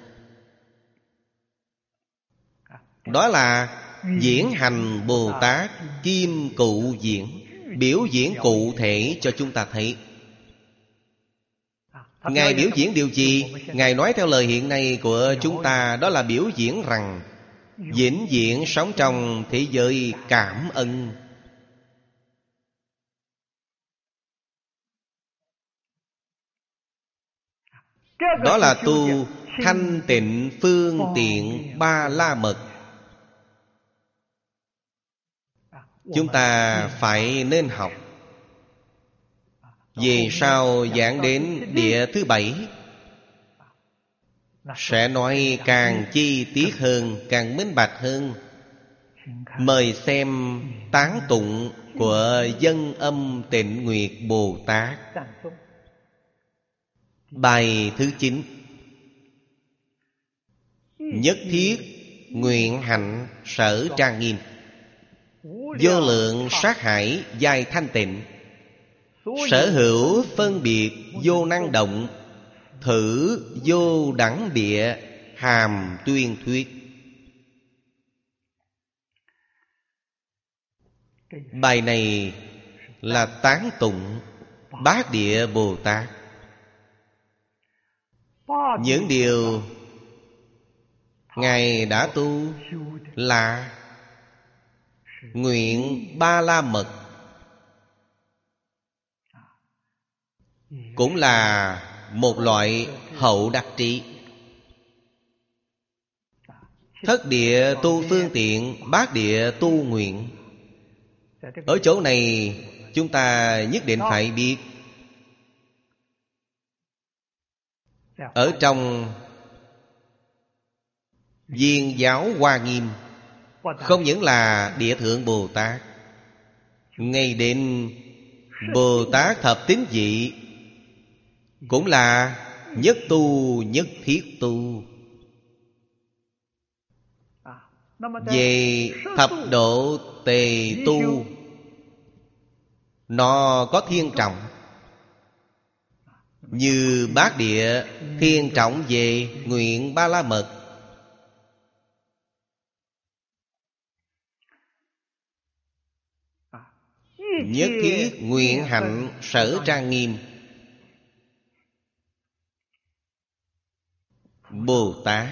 Đó là diễn hành Bồ Tát kim cụ diễn, biểu diễn cụ thể cho chúng ta thấy. Ngài biểu diễn điều gì? Ngài nói theo lời hiện nay của chúng ta, đó là biểu diễn rằng vĩnh viễn sống trong thế giới cảm ơn. Đó là tu thanh tịnh phương tiện ba la mật. Chúng ta phải nên học. Về sau giảng đến địa thứ bảy, sẽ nói càng chi tiết hơn, càng minh bạch hơn. Mời xem tán tụng của Dân Âm Tịnh Nguyệt Bồ Tát. Bài thứ chín. Nhất thiết nguyện hạnh sở trang nghiêm, vô lượng sát hải giai thanh tịnh, sở hữu phân biệt vô năng động, thử vô đẳng địa hàm tuyên thuyết. Bài này là tán tụng Bát Địa Bồ Tát. Những điều Ngài đã tu là nguyện ba la mật, cũng là một loại hậu đắc trí. Thất địa tu phương tiện, bát địa tu nguyện. Ở chỗ này chúng ta nhất định phải biết. Ở trong Viên Giáo Hoa Nghiêm, không những là Địa Thượng Bồ Tát, ngay đến Bồ Tát Thập Tín Vị cũng là nhất tu nhất thiết tu. Về thập độ tề tu, nó có thiên trọng. Như bát địa thiên trọng về nguyện ba la mật. Nhất thiết nguyện hạnh sở trang nghiêm. Bồ Tát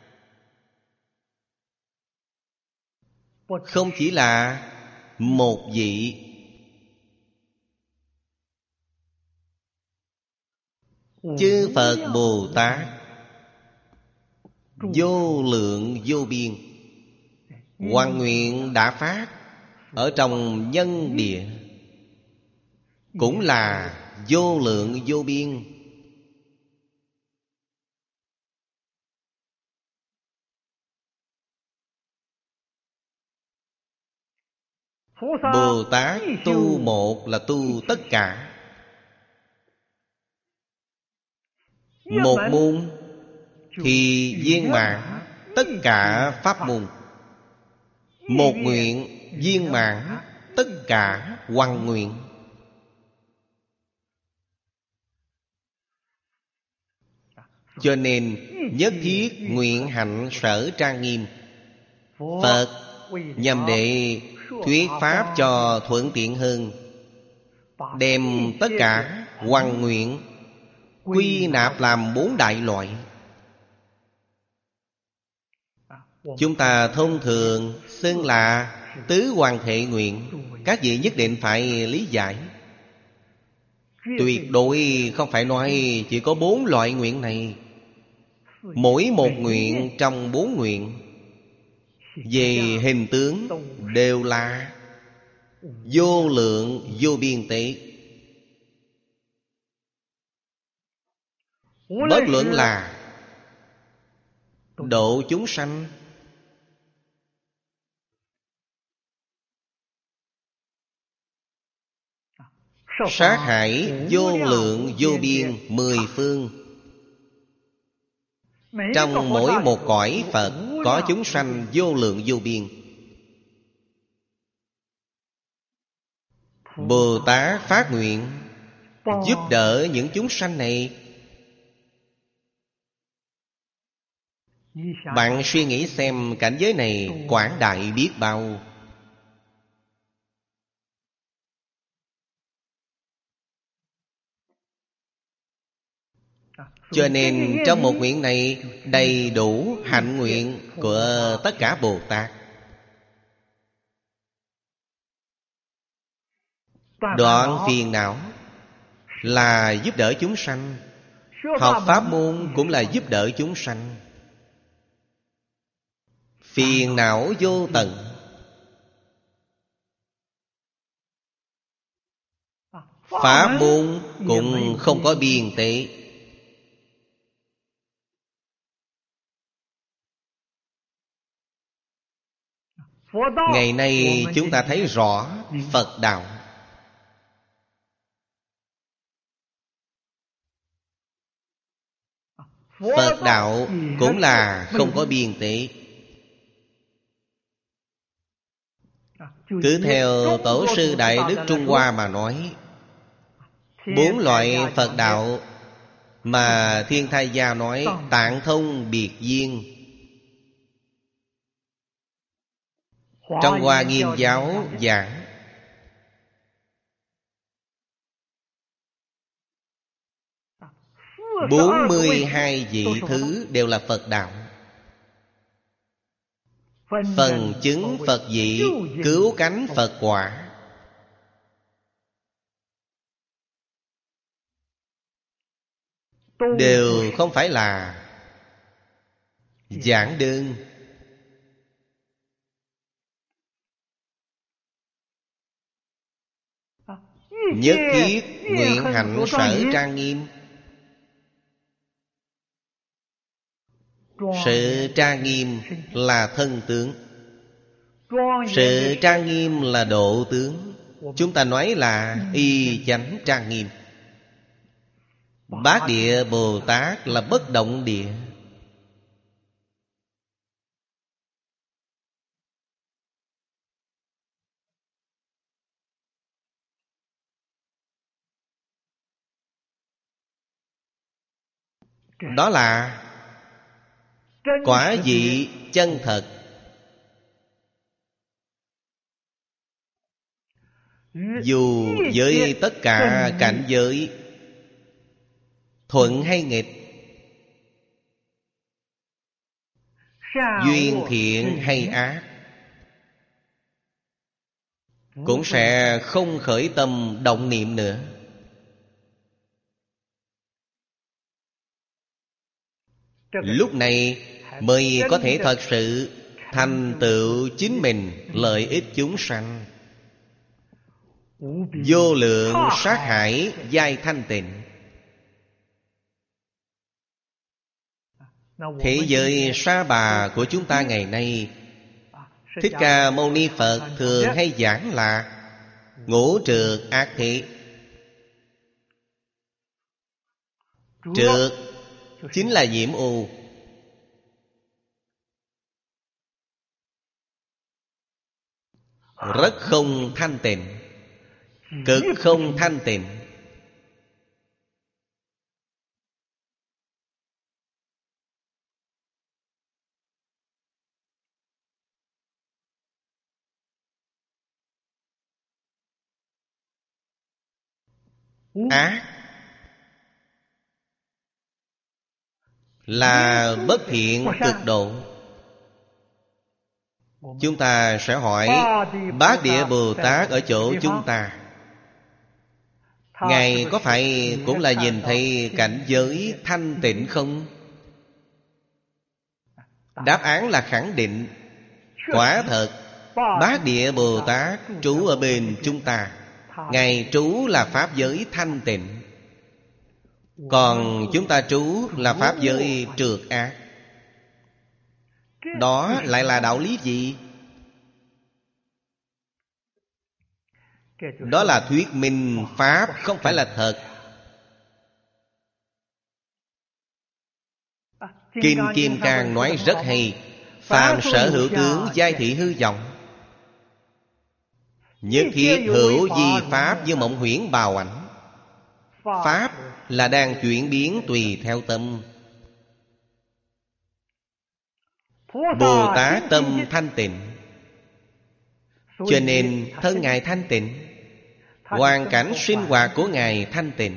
không chỉ là một vị, chư Phật Bồ Tát vô lượng vô biên, hoằng nguyện đã phát ở trong nhân địa, cũng là vô lượng vô biên. Bồ Tát tu một là tu tất cả. Một môn thì viên mãn tất cả pháp môn. Một nguyện viên mãn tất cả hoằng nguyện. Cho nên nhất thiết nguyện hạnh sở trang nghiêm. Phật nhằm để thuyết pháp cho thuận tiện hơn, đem tất cả hoằng nguyện quy nạp làm bốn đại loại. Chúng ta thông thường xưng là tứ hoàn thệ nguyện. Các vị nhất định phải lý giải. Tuyệt đối không phải nói chỉ có bốn loại nguyện này. Mỗi một nguyện trong bốn nguyện về hình tướng đều là vô lượng vô biên tế. Bất luận là độ chúng sanh, sát hại vô lượng vô biên mười phương. Trong mỗi một cõi Phật có chúng sanh vô lượng vô biên. Bồ Tát phát nguyện giúp đỡ những chúng sanh này. Bạn suy nghĩ xem cảnh giới này quảng đại biết bao. Cho nên trong một nguyện này đầy đủ hạnh nguyện của tất cả Bồ Tát. Đoạn phiền não là giúp đỡ chúng sanh. Học pháp môn cũng là giúp đỡ chúng sanh. Phiền não vô tận. Pháp môn cũng không có biên tế. Ngày nay chúng ta thấy rõ Phật đạo. Phật đạo cũng là không có biên tế. Cứ theo Tổ sư Đại Đức Trung Hoa mà nói, bốn loại Phật đạo mà Thiên Thai Gia nói tạng thông biệt duyên. Trong Hoa Nghiêm Giáo giảng bốn mươi hai vị thứ đều là Phật đạo. Phần chứng Phật vị, cứu cánh Phật quả. Đều không phải là giản đơn. Nhất thiết nguyện hạnh sở trang nghiêm. Sự trang nghiêm là thân tướng. Sự trang nghiêm là độ tướng. Chúng ta nói là y chánh trang nghiêm. Bát địa Bồ Tát là bất động địa. Đó là quả vị chân thật. Dù với tất cả cảnh giới, thuận hay nghịch, duyên thiện hay ác, cũng sẽ không khởi tâm động niệm nữa. Lúc này mới có thể thật sự thành tựu chính mình, lợi ích chúng sanh. Vô lượng sát hải giai thanh tịnh. Thế giới Sa Bà của chúng ta ngày nay, Thích Ca Mâu Ni Phật thường hay giảng là ngũ trược ác thế. Trược chính là nhiễm ô, rất không thanh tịnh, cực không thanh tịnh. Ác là bất thiện cực độ. Chúng ta sẽ hỏi Bát Địa Bồ Tát ở chỗ chúng ta, Ngài có phải cũng là nhìn thấy cảnh giới thanh tịnh không? Đáp án là khẳng định. Quả thật Bát Địa Bồ Tát trú ở bên chúng ta, Ngài trú là pháp giới thanh tịnh, còn chúng ta trú là pháp giới trượt ác. Đó lại là đạo lý gì? Đó là thuyết minh pháp không phải là thật. Kinh Kim Cang nói rất hay: phàm sở hữu tướng, giai thị hư vọng, nhất thiết hữu di pháp như mộng huyễn bào ảnh. Pháp là đang chuyển biến tùy theo tâm. Bồ Tát tâm thanh tịnh, cho nên thân Ngài thanh tịnh, hoàn cảnh sinh hoạt của Ngài thanh tịnh.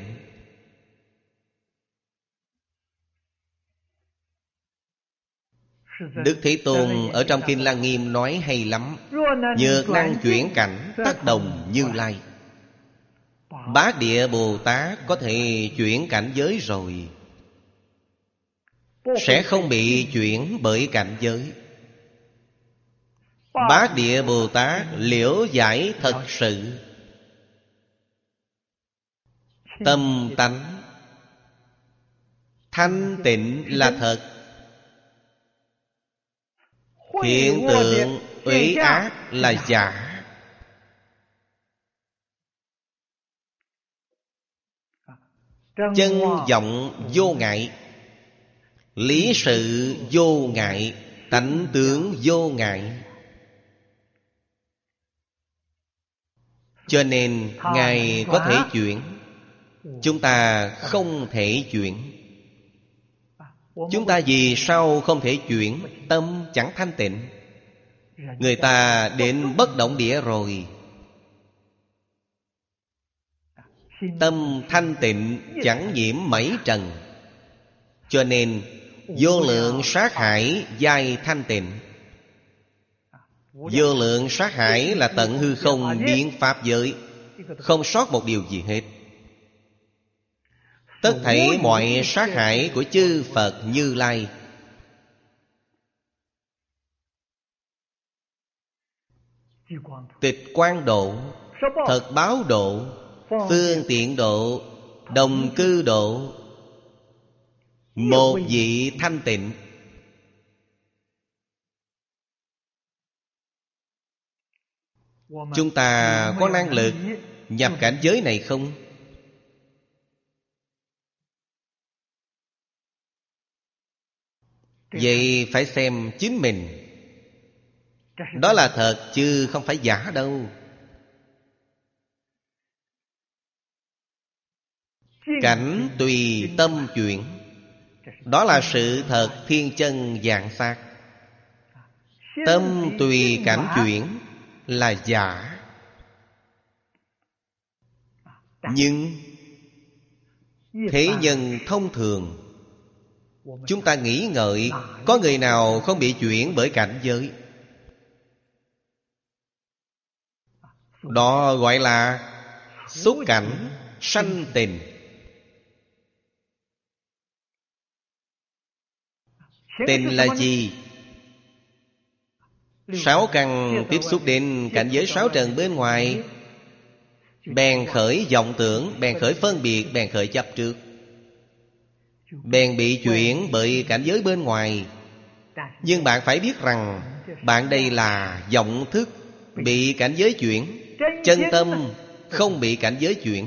Đức Thế Tôn ở trong Kinh Lăng Nghiêm nói hay lắm: nhược năng chuyển cảnh, tác đồng Như Lai. Bát Địa Bồ Tát có thể chuyển cảnh giới rồi, sẽ không bị chuyển bởi cảnh giới. Bát Địa Bồ Tát liễu giải thật sự, tâm tánh thanh tịnh là thật. Hiện tượng uy ác là giả. Chân vọng vô ngại, lý sự vô ngại, tánh tướng vô ngại. Cho nên Ngài có thể chuyển, chúng ta không thể chuyển. Chúng ta vì sao không thể chuyển? Tâm chẳng thanh tịnh. Người ta đến bất động địa rồi, tâm thanh tịnh chẳng nhiễm mảy trần, cho nên vô lượng sát hải giai thanh tịnh. Vô lượng sát hải là tận hư không biến pháp giới, không sót một điều gì hết. Tất thảy mọi sát hải của chư Phật Như Lai, Tịch Quang Độ, Thật Báo Độ, Phương Tiện Độ, Đồng Cư Độ, một vị thanh tịnh. Chúng ta có năng lực nhập cảnh giới này không? Vậy phải xem chính mình. Đó là thật chứ không phải giả đâu. Cảnh tùy tâm chuyển, đó là sự thật thiên chân vạn xác. Tâm tùy cảnh chuyển là giả. Nhưng thế nhân thông thường, chúng ta nghĩ ngợi, có người nào không bị chuyển bởi cảnh giới? Đó gọi là xúc cảnh sanh tình. Tình là gì? Sáu căn tiếp xúc đến cảnh giới sáu trần bên ngoài, bèn khởi vọng tưởng, bèn khởi phân biệt, bèn khởi chấp trước, bèn bị chuyển bởi cảnh giới bên ngoài. Nhưng bạn phải biết rằng bạn đây là vọng thức bị cảnh giới chuyển, chân tâm không bị cảnh giới chuyển.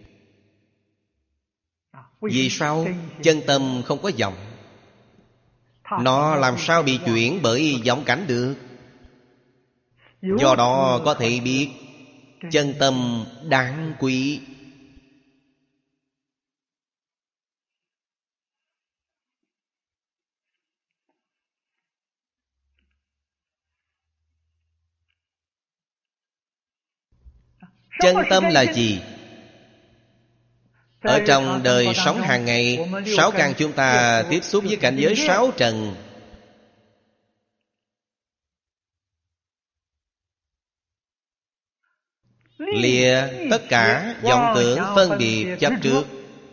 Vì sao? Chân tâm không có vọng, nó làm sao bị chuyển bởi vọng cảnh được? Do đó có thể biết chân tâm đáng quý. Chân tâm là gì? Ở trong đời sống hàng ngày, sáu căn chúng ta tiếp xúc với cảnh giới sáu trần. Lìa tất cả vọng tưởng phân biệt chấp trước,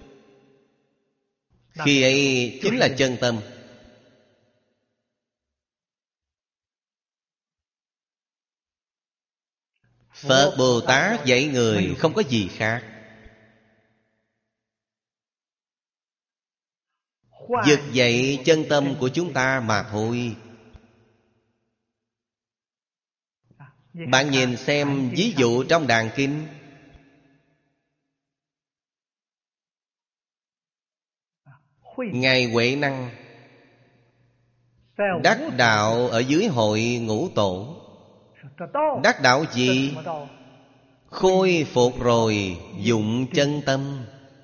khi ấy chính là chân tâm. Phật Bồ Tát dạy người không có gì khác, vực dậy chân tâm của chúng ta mà thôi. Bạn nhìn xem ví dụ trong Đàn Kinh. Ngài Huệ Năng đắc đạo ở dưới hội Ngũ Tổ. Đắc đạo gì? Khôi phục rồi dụng chân tâm.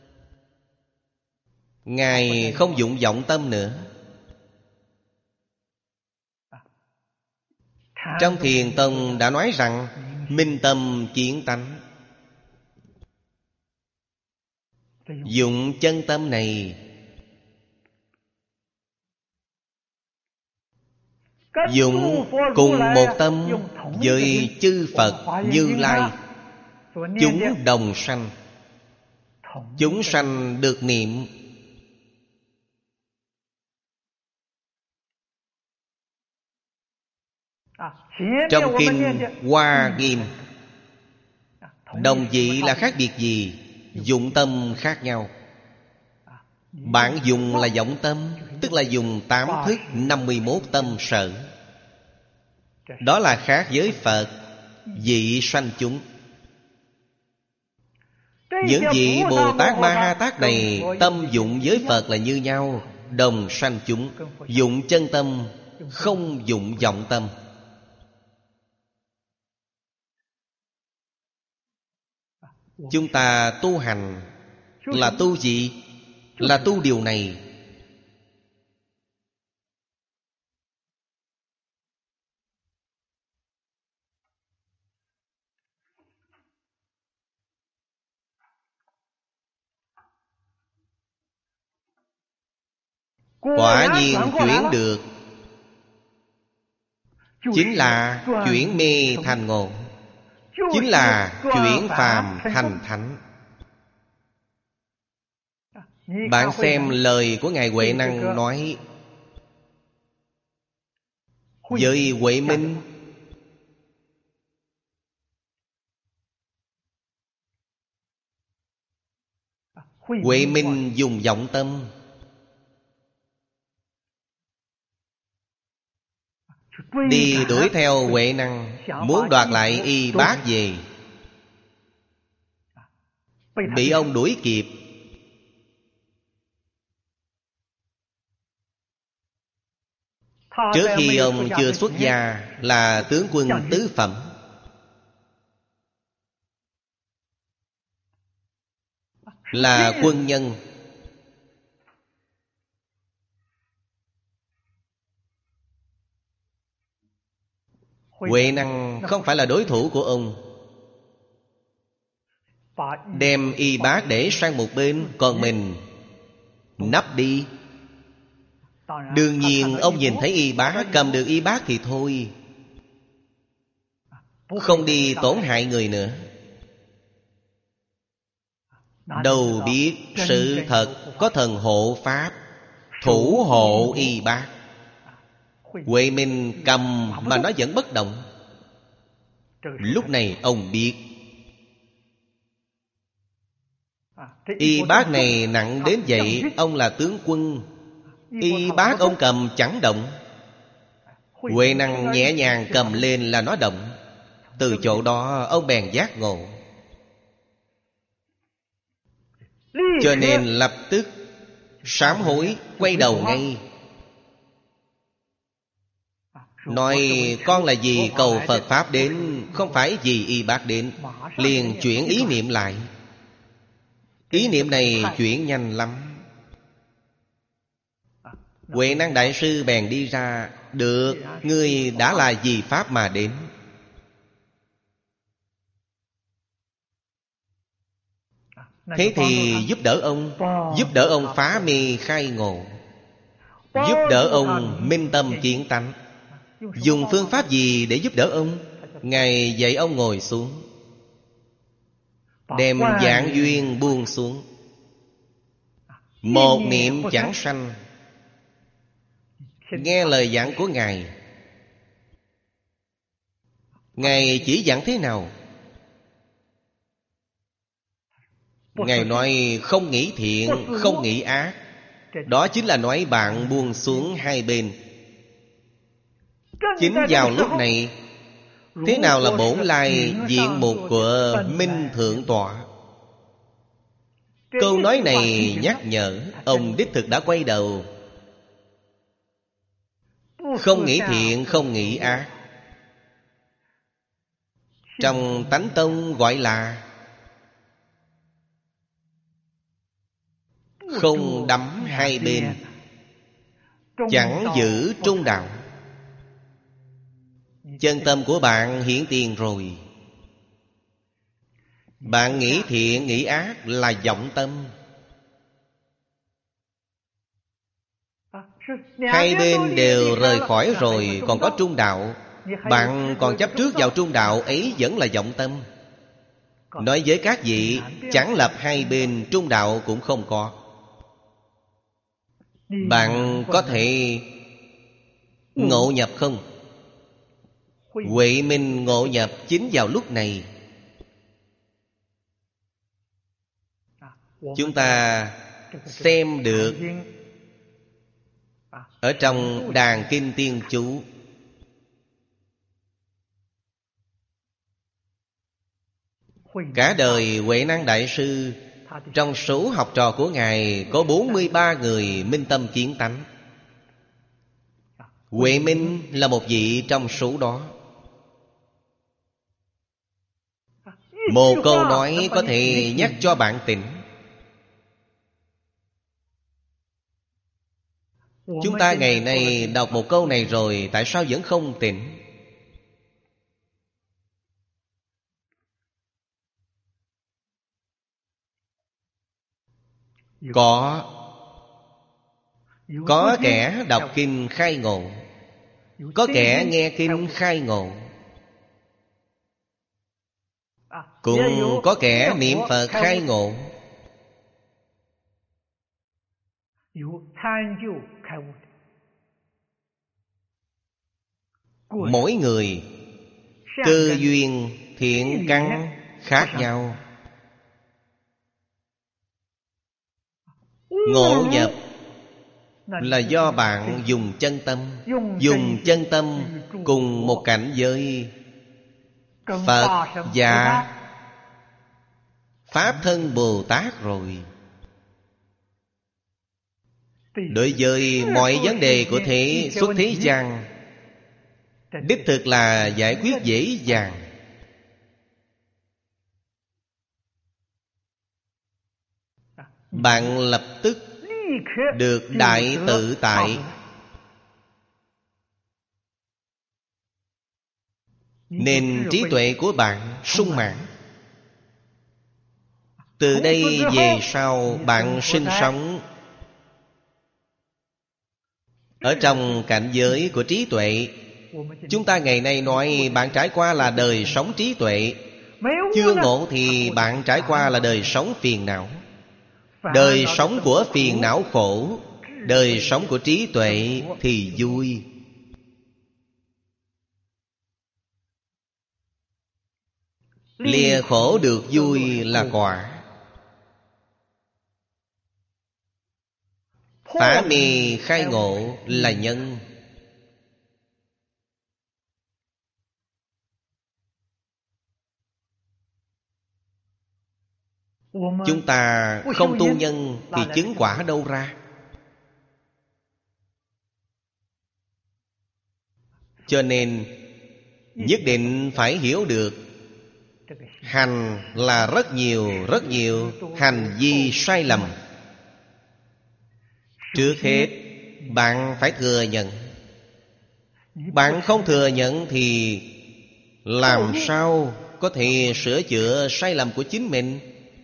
Ngài không dụng vọng tâm nữa. Trong Thiền Tông đã nói rằng minh tâm kiến tánh. Dụng chân tâm này, dụng cùng một tâm với chư Phật Như Lai, chúng đồng sanh. Chúng sanh được niệm. Trong kinh Hoa Nghiêm, đồng vị là khác biệt gì? Dụng tâm khác nhau. Bạn dùng là vọng tâm, tức là dùng tám thức năm mươi mốt tâm sở. Đó là khác với Phật, vị sanh chúng. Những vị Bồ Tát Ma Ha Tát này tâm dụng với Phật là như nhau, đồng sanh chúng. Dụng chân tâm, không dụng vọng tâm. Chúng ta tu hành là tu gì? Là tu điều này. Quả nhiên chuyển được, chính là chuyển mê thành ngộ, chính là chuyển phàm thành thánh. Bạn xem lời của Ngài Huệ Năng nói với Huệ Minh. Huệ Minh dùng vọng tâm, đi đuổi theo Huệ Năng, muốn đoạt lại y bát về. Bị ông đuổi kịp. Trước khi ông chưa xuất gia là tướng quân tứ phẩm. Là quân nhân. Huệ Năng không phải là đối thủ của ông. Đem y bát để sang một bên, còn mình nấp đi. Đương nhiên ông nhìn thấy y bát, cầm được y bát thì thôi, không đi tổn hại người nữa. Đâu biết sự thật có thần hộ pháp thủ hộ y bát. Huệ Minh cầm mà nó vẫn bất động. Lúc này ông biết y bát này nặng đến vậy. Ông là tướng quân, y bát ông cầm chẳng động. Huệ Năng nhẹ nhàng cầm lên là nó động. Từ chỗ đó ông bèn giác ngộ. Cho nên lập tức sám hối, quay đầu ngay. Nói con là vì cầu Phật Pháp đến, không phải vì y bác đến, liền chuyển ý niệm lại. Ý niệm này chuyển nhanh lắm. Huệ Năng Đại Sư bèn đi ra: được, ngươi đã là vì Pháp mà đến. Thế thì giúp đỡ ông, giúp đỡ ông phá mê khai ngộ, giúp đỡ ông minh tâm kiến tánh. Dùng phương pháp gì để giúp đỡ ông? Ngài dạy ông ngồi xuống, đem vạn duyên buông xuống. Một niệm chẳng sanh. Nghe lời dặn của Ngài. Ngài chỉ dặn thế nào? Ngài nói không nghĩ thiện, không nghĩ ác. Đó chính là nói bạn buông xuống hai bên. Chính vào lúc này, thế nào là bổn lai diện mục của Minh Thượng Tọa? Câu nói này nhắc nhở ông đích thực đã quay đầu. Không nghĩ thiện, không nghĩ ác. Trong Tánh Tông gọi là không đắm hai bên, chẳng giữ trung đạo. Chân tâm của bạn hiển tiền rồi. Bạn nghĩ thiện, nghĩ ác là vọng tâm. Hai bên đều rời khỏi rồi, còn có trung đạo. Bạn còn chấp trước vào trung đạo ấy vẫn là vọng tâm. Nói với các vị, chẳng lập hai bên, trung đạo cũng không có. Bạn có thể ngộ nhập không? Huệ minh ngộ nhập chính vào lúc này. Chúng ta xem được ở trong Đàn Kinh Tiên Chú. Cả đời Huệ Năng Đại Sư, trong số học trò của Ngài có bốn mươi ba người minh tâm kiến tánh. Huệ Minh là một vị trong số đó. Một câu nói có thể nhắc cho bạn tỉnh. Chúng ta ngày nay đọc một câu này rồi, tại sao vẫn không tỉnh? Có Có kẻ đọc kinh khai ngộ, có kẻ nghe kinh khai ngộ, cũng có kẻ niệm Phật khai ngộ. Mỗi người cơ duyên thiện căn khác nhau. Ngộ nhập là do bạn dùng chân tâm. Dùng chân tâm cùng một cảnh giới Phật và Pháp Thân Bồ Tát rồi. Đối với mọi vấn đề của thế xuất thế gian, đích thực là giải quyết dễ dàng. Bạn lập tức được đại tự tại. Nên trí tuệ của bạn sung mãn. Từ đây về sau bạn sinh sống ở trong cảnh giới của trí tuệ. Chúng ta ngày nay nói bạn trải qua là đời sống trí tuệ. Chưa ngộ thì bạn trải qua là đời sống phiền não. Đời sống của phiền não khổ, đời sống của trí tuệ thì vui. Lìa khổ được vui là quả. Phá mê khai ngộ là nhân. Chúng ta không tu nhân thì chứng quả đâu ra? Cho nên nhất định phải hiểu được hành là rất nhiều, rất nhiều hành vi sai lầm. Trước hết, bạn phải thừa nhận. Bạn không thừa nhận thì làm sao có thể sửa chữa sai lầm của chính mình?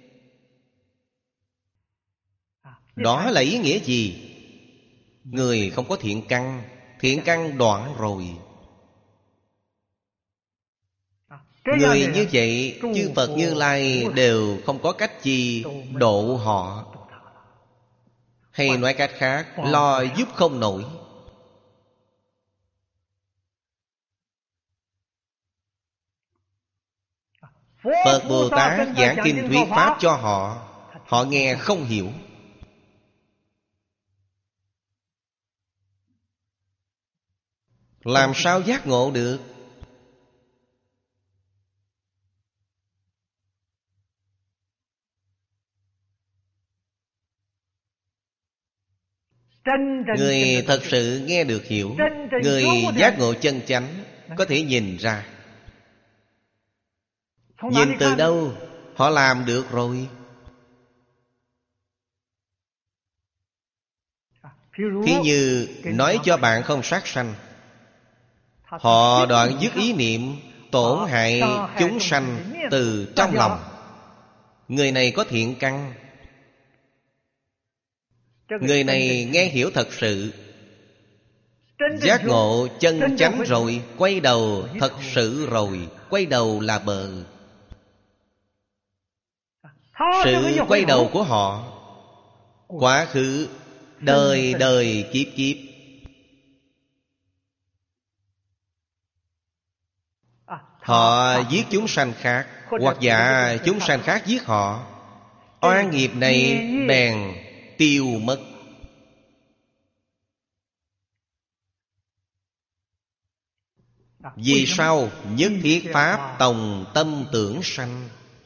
Đó là ý nghĩa gì? Người không có thiện căn, thiện căn đoạn rồi. Người như vậy, chư Phật Như Lai đều không có cách gì độ họ. Hay nói cách khác, lo giúp không nổi. Phật Bồ Tát giảng kinh thuyết pháp cho họ, họ nghe không hiểu. Làm sao giác ngộ được? Người thật sự nghe được hiểu, người giác ngộ chân chánh có thể nhìn ra. Nhìn từ đâu? Họ làm được rồi. Thí như nói cho bạn không sát sanh, họ đoạn dứt ý niệm tổn hại chúng sanh từ trong lòng. Người này có thiện căn. Người này nghe hiểu thật sự, giác ngộ chân chánh rồi, quay đầu thật sự rồi, quay đầu là bờ. Sự quay đầu của họ, quá khứ đời đời kiếp kiếp. Họ giết chúng sanh khác, hoặc giả chúng sanh khác giết họ, oan nghiệp này bèn tiêu mất. Vì sao? Nhất thiết pháp tòng tâm tưởng sanh.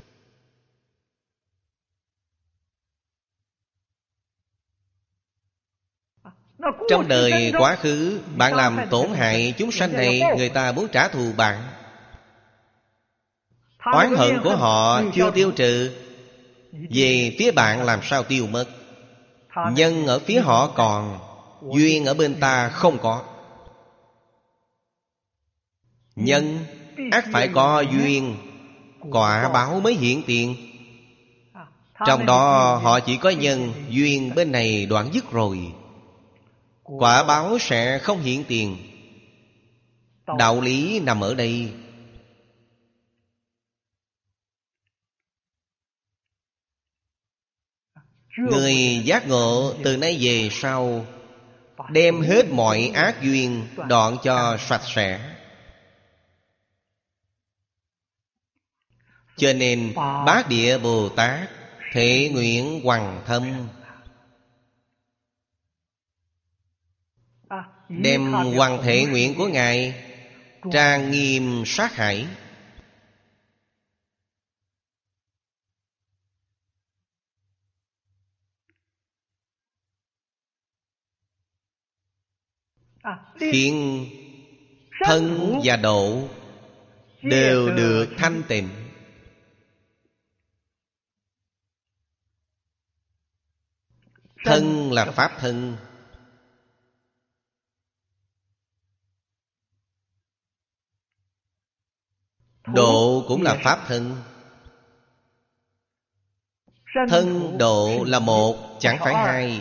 Trong đời quá khứ, bạn làm tổn hại chúng sanh này, người ta muốn trả thù bạn. Oán hận của họ chưa tiêu trừ, về phía bạn làm sao tiêu mất? Nhân ở phía họ còn, duyên ở bên ta không có. Nhân ắt phải có duyên, quả báo mới hiện tiền. Trong đó họ chỉ có nhân, duyên bên này đoạn dứt rồi, quả báo sẽ không hiện tiền. Đạo lý nằm ở đây. Người giác ngộ từ nay về sau, đem hết mọi ác duyên đoạn cho sạch sẽ. Cho nên Bát Địa Bồ Tát thể nguyện hoằng thâm, đem hoằng thể nguyện của Ngài trang nghiêm sát hải. Khiến thân và độ đều được thanh tịnh. Thân là pháp thân, độ cũng là pháp thân. Thân độ là một, chẳng phải hai.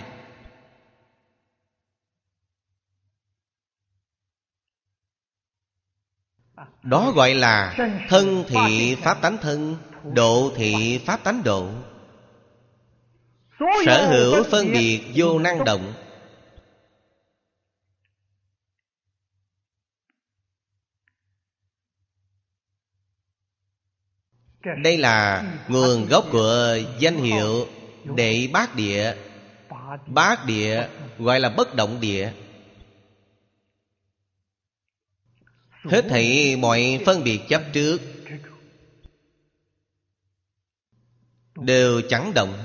Đó gọi là thân thị pháp tánh thân, độ thị pháp tánh độ. Sở hữu phân biệt vô năng động. Đây là nguồn gốc của danh hiệu Đệ Bát Địa. Bát Địa gọi là bất động địa. Hết thảy mọi phân biệt chấp trước đều chẳng động.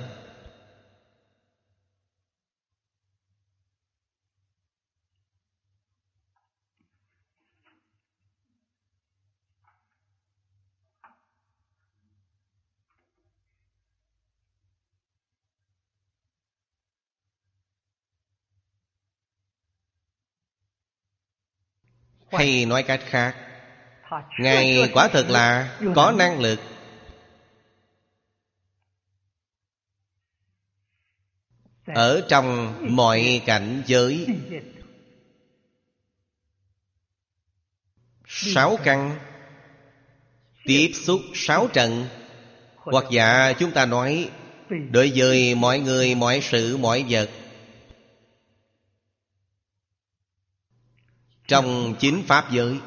Hay nói cách khác, Ngài quả thực là có năng lực ở trong mọi cảnh giới. Sáu căn tiếp xúc sáu trận, hoặc dạ chúng ta nói đối với mọi người, mọi sự, mọi vật. Trong chính pháp giới,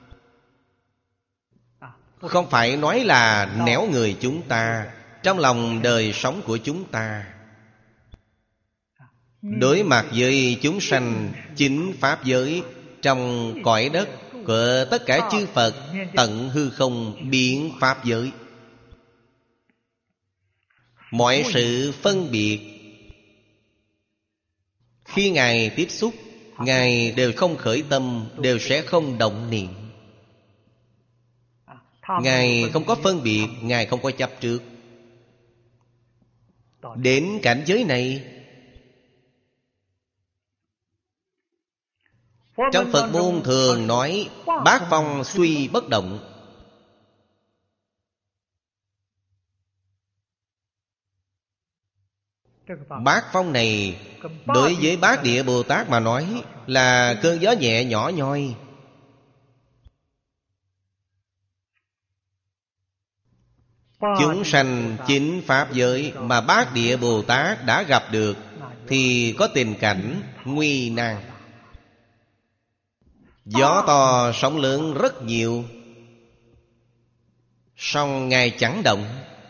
không phải nói là nẻo người chúng ta, trong lòng đời sống của chúng ta, đối mặt với chúng sanh chính pháp giới, trong cõi đất của tất cả chư Phật, tận hư không biến pháp giới. Mọi sự phân biệt, khi Ngài tiếp xúc, Ngài đều không khởi tâm, đều sẽ không động niệm. Ngài không có phân biệt, Ngài không có chấp trước. Đến cảnh giới này, trong Phật môn thường nói bát phong suy bất động. Bát phong này đối với Bát Địa Bồ Tát mà nói là cơn gió nhẹ nhỏ nhoi. Chúng sanh chính pháp giới mà Bát Địa Bồ Tát đã gặp được thì có tình cảnh nguy nan. Gió to sóng lớn rất nhiều, song Ngài chẳng động.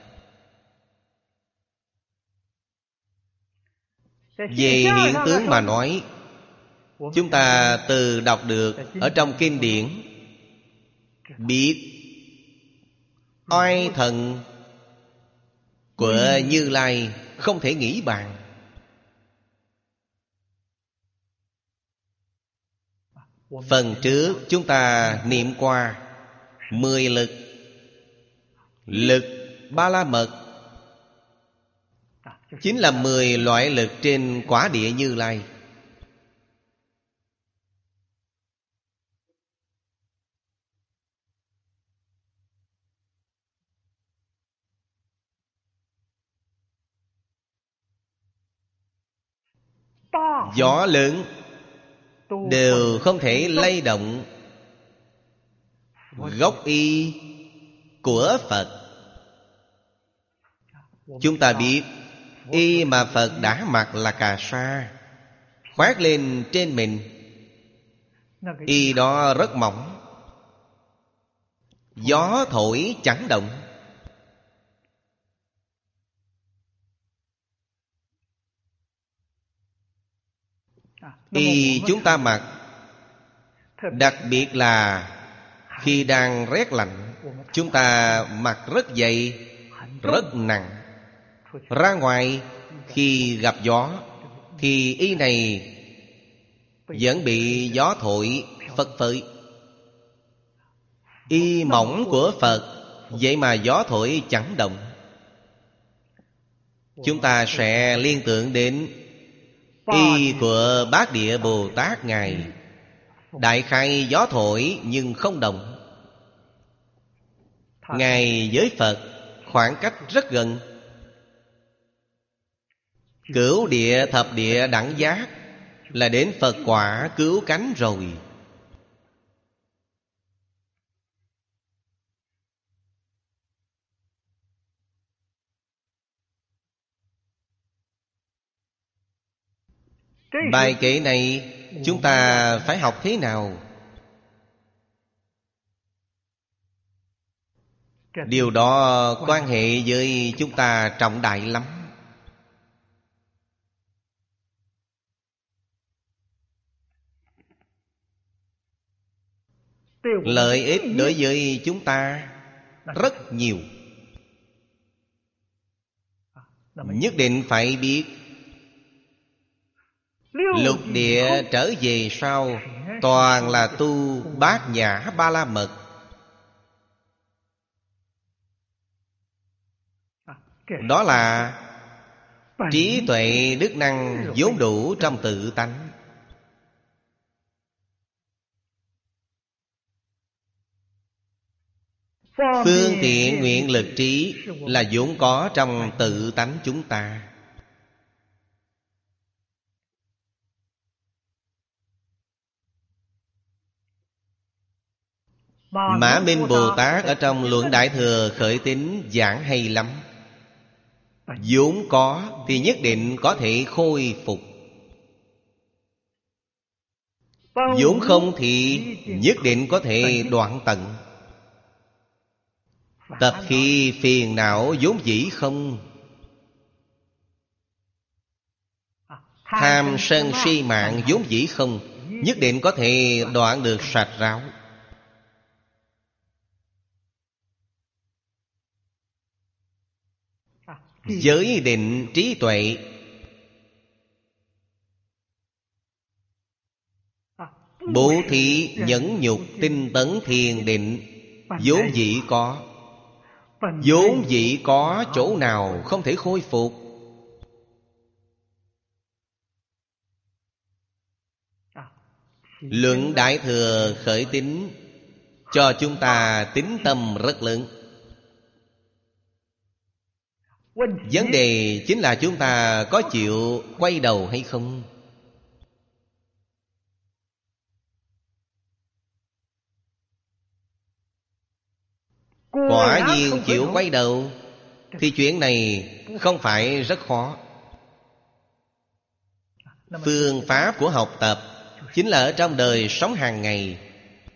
Về hiện tướng mà nói, chúng ta từ đọc được ở trong kinh điển, biết oai thần của Như Lai không thể nghĩ bàn. Phần trước chúng ta niệm qua mười lực. Lực Ba La Mật chính là mười loại lực trên quả địa Như Lai. Gió lớn đều không thể lay động gốc y của Phật. Chúng ta biết y mà Phật đã mặc là cà sa, khoác lên trên mình. Y đó rất mỏng, gió thổi chẳng động. Y chúng ta mặc, đặc biệt là khi đang rét lạnh, chúng ta mặc rất dày, rất nặng. Ra ngoài khi gặp gió thì y này vẫn bị gió thổi phất phới. Y mỏng của Phật, vậy mà gió thổi chẳng động. Chúng ta sẽ liên tưởng đến y của Bát Địa Bồ Tát Ngài, đại khai gió thổi nhưng không động. Ngài với Phật khoảng cách rất gần. Cửu địa thập địa đẳng giác là đến Phật quả cứu cánh rồi. Bài kệ này chúng ta phải học thế nào? Điều đó quan hệ với chúng ta trọng đại lắm. Lợi ích đối với chúng ta rất nhiều. Nhất định phải biết lục địa trở về sau toàn là tu Bát Nhã Ba La Mật. Đó là trí tuệ đức năng vốn đủ trong tự tánh. Phương tiện nguyện lực trí là vốn có trong tự tánh chúng ta. Mã Minh Bồ Tát ở trong Luận Đại Thừa Khởi Tín giảng hay lắm. Vốn có thì nhất định có thể khôi phục, vốn không thì nhất định có thể đoạn tận. Tập khi phiền não vốn dĩ không, tham sân si mạng vốn dĩ không, nhất định có thể đoạn được sạch ráo. Giới định trí tuệ bố thí nhẫn nhục tinh tấn thiền định vốn dĩ có, vốn dĩ có chỗ nào không thể khôi phục. Luận Đại Thừa Khởi Tín cho chúng ta tín tâm rất lớn. Vấn đề chính là chúng ta có chịu quay đầu hay không. Quả nhiên chịu quay đầu thì chuyện này không phải rất khó. Phương pháp của học tập chính là ở trong đời sống hàng ngày.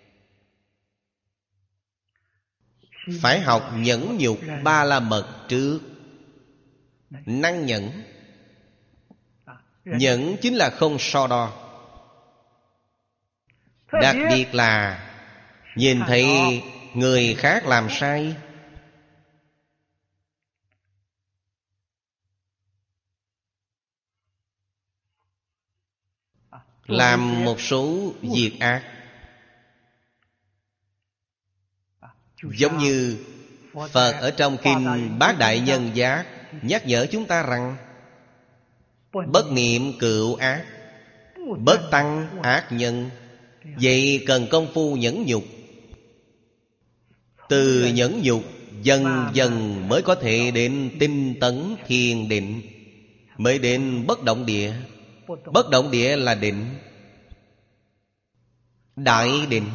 Phải học nhẫn nhục ba la mật trước. Năng nhẫn. Nhẫn chính là không so đo. Đặc biệt là nhìn thấy người khác làm sai, làm một số việc ác, giống như Phật ở trong kinh Bát Đại Nhân Giác nhắc nhở chúng ta rằng bất niệm cựu ác, bất tăng ác nhân. Vậy cần công phu nhẫn nhục. Từ nhẫn nhục dần dần mới có thể đến tinh tấn thiền định, mới đến bất động địa. Bất động địa là định, đại định.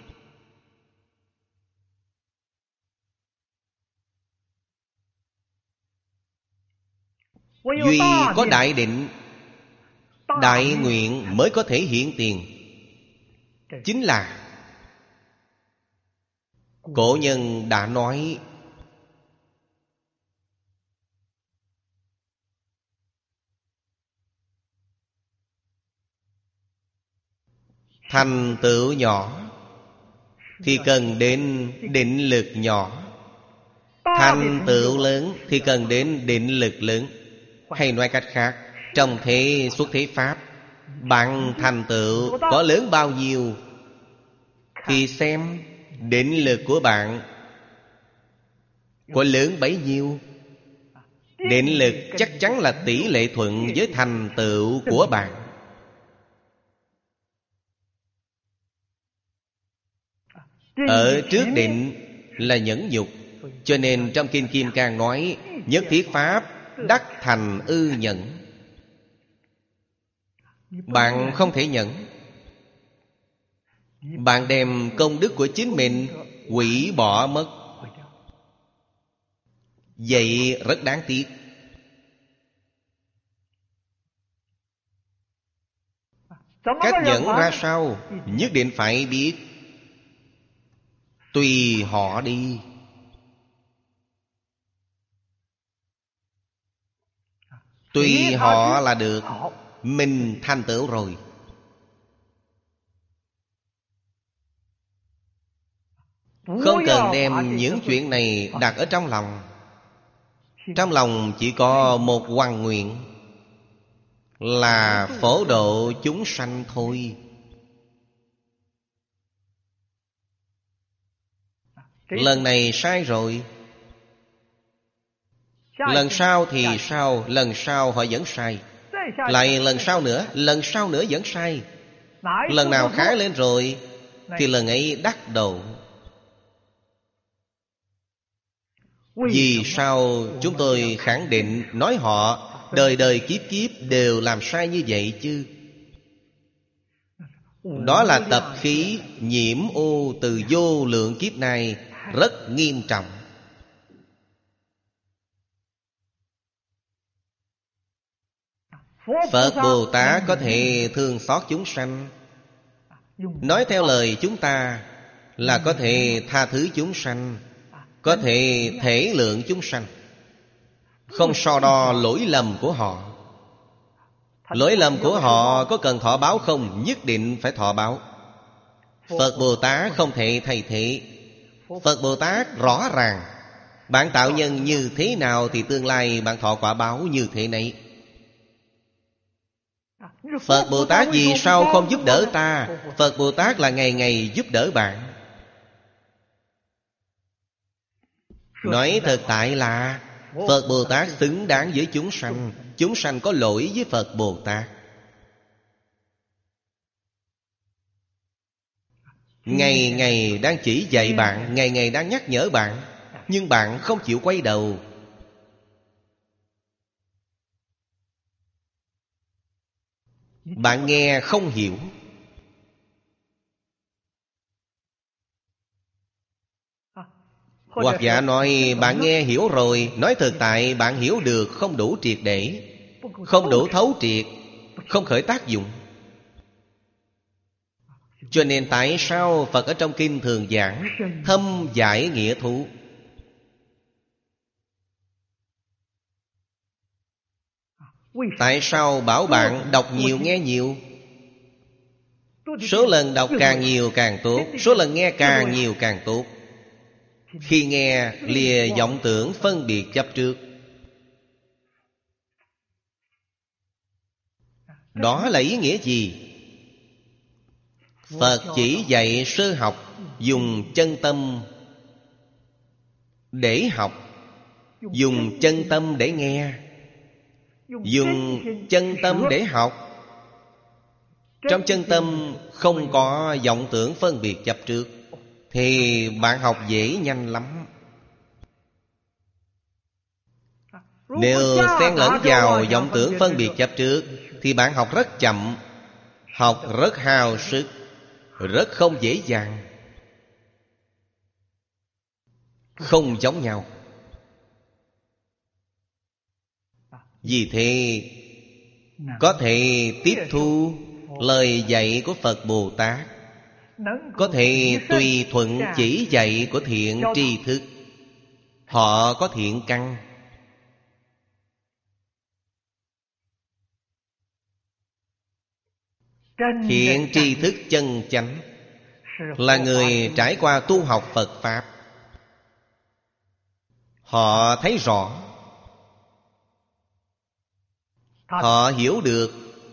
Duy có đại định, đại nguyện mới có thể hiện tiền. Chính là cổ nhân đã nói thành tựu nhỏ thì cần đến định lực nhỏ, thành tựu lớn thì cần đến định lực lớn. Hay nói cách khác, trong thế xuất thế pháp, bạn thành tựu có lớn bao nhiêu thì xem định lực của bạn có lớn bấy nhiêu. Định lực chắc chắn là tỷ lệ thuận với thành tựu của bạn. Ở trước định là nhẫn nhục. Cho nên trong Kinh Kim Cang nói nhất thiết pháp đắc thành ư nhẫn. Bạn không thể nhẫn, bạn đem công đức của chính mình hủy bỏ mất. Vậy rất đáng tiếc. Cách nhẫn ra sao? Nhất định phải biết. Tùy họ đi. Tùy họ là được. Mình thành tựu rồi. Không cần đem những chuyện này đặt ở trong lòng. Trong lòng chỉ có một hoằng nguyện là phổ độ chúng sanh thôi. Lần này sai rồi, lần sau thì sao? Lần sau họ vẫn sai. Lại lần sau nữa, lần sau nữa vẫn sai. Lần nào khá lên rồi thì lần ấy đắc độ. Vì sao chúng tôi khẳng định nói họ đời đời kiếp kiếp đều làm sai như vậy chứ? Đó là tập khí nhiễm ô từ vô lượng kiếp này rất nghiêm trọng. Phật Bồ Tát có thể thương xót chúng sanh. Nói theo lời chúng ta là có thể tha thứ chúng sanh, có thể thể lượng chúng sanh, không so đo lỗi lầm của họ. Lỗi lầm của họ có cần thọ báo không? Nhất định phải thọ báo. Phật Bồ Tát không thể thay thế. Phật Bồ Tát rõ ràng, bạn tạo nhân như thế nào thì tương lai bạn thọ quả báo như thế này. Phật Bồ Tát vì sao không giúp đỡ ta? Phật Bồ Tát là ngày ngày giúp đỡ bạn. Nói thật tại là Phật Bồ Tát xứng đáng với chúng sanh. Chúng sanh có lỗi với Phật Bồ Tát. Ngày ngày đang chỉ dạy bạn, ngày ngày đang nhắc nhở bạn, nhưng bạn không chịu quay đầu. Bạn nghe không hiểu. Hoặc giả nói bạn nghe hiểu rồi. Nói thực tại bạn hiểu được không đủ triệt để, không đủ thấu triệt, không khởi tác dụng. Cho nên tại sao Phật ở trong kinh thường giảng thâm giải nghĩa thú? Tại sao bảo bạn đọc nhiều nghe nhiều? Số lần đọc càng nhiều càng tốt, số lần nghe càng nhiều càng tốt. Khi nghe lìa vọng tưởng phân biệt chấp trước. Đó là ý nghĩa gì? Phật chỉ dạy sơ học dùng chân tâm để học, dùng chân tâm để nghe, dùng chân tâm để học. Trong chân tâm không có vọng tưởng phân biệt chấp trước, thì bạn học dễ nhanh lắm. Nếu xen lẫn vào vọng tưởng phân biệt chấp trước thì bạn học rất chậm, học rất hao sức, rất không dễ dàng. Không giống nhau. Vì thế có thể tiếp thu lời dạy của Phật Bồ Tát, có thể tùy thuận chỉ dạy của thiện tri thức. Họ có thiện căn. Thiện tri thức chân chánh là người trải qua tu học Phật Pháp. Họ thấy rõ, họ hiểu được.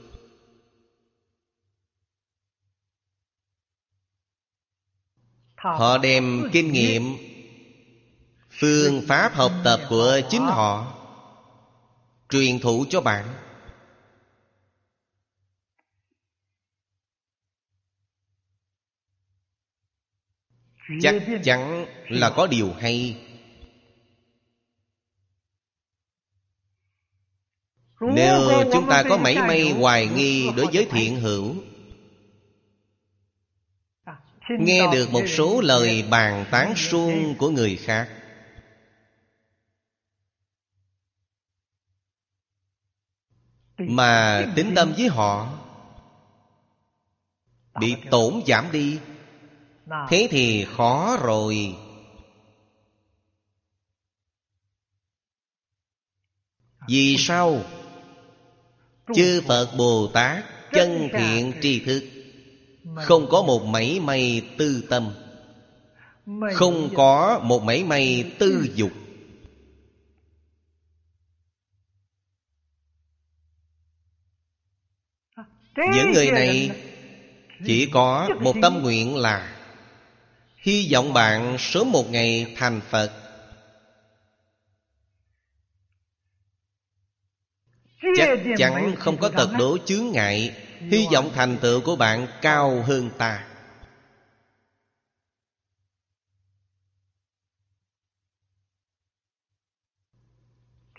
Họ đem kinh nghiệm, phương pháp học tập của chính họ truyền thụ cho bạn. Chắc chắn là có điều hay. Nếu chúng ta có mảy may hoài nghi đối với thiện hữu, nghe được một số lời bàn tán suông của người khác, mà tín tâm với họ bị tổn giảm đi, thế thì khó rồi. Vì sao? Chư Phật Bồ Tát chân thiện tri thức, không có một mảy may tư tâm, không có một mảy may tư dục. Những người này chỉ có một tâm nguyện là hy vọng bạn sớm một ngày thành Phật. Chắc chắn không có tật đố chướng ngại. Hy vọng thành tựu của bạn cao hơn ta.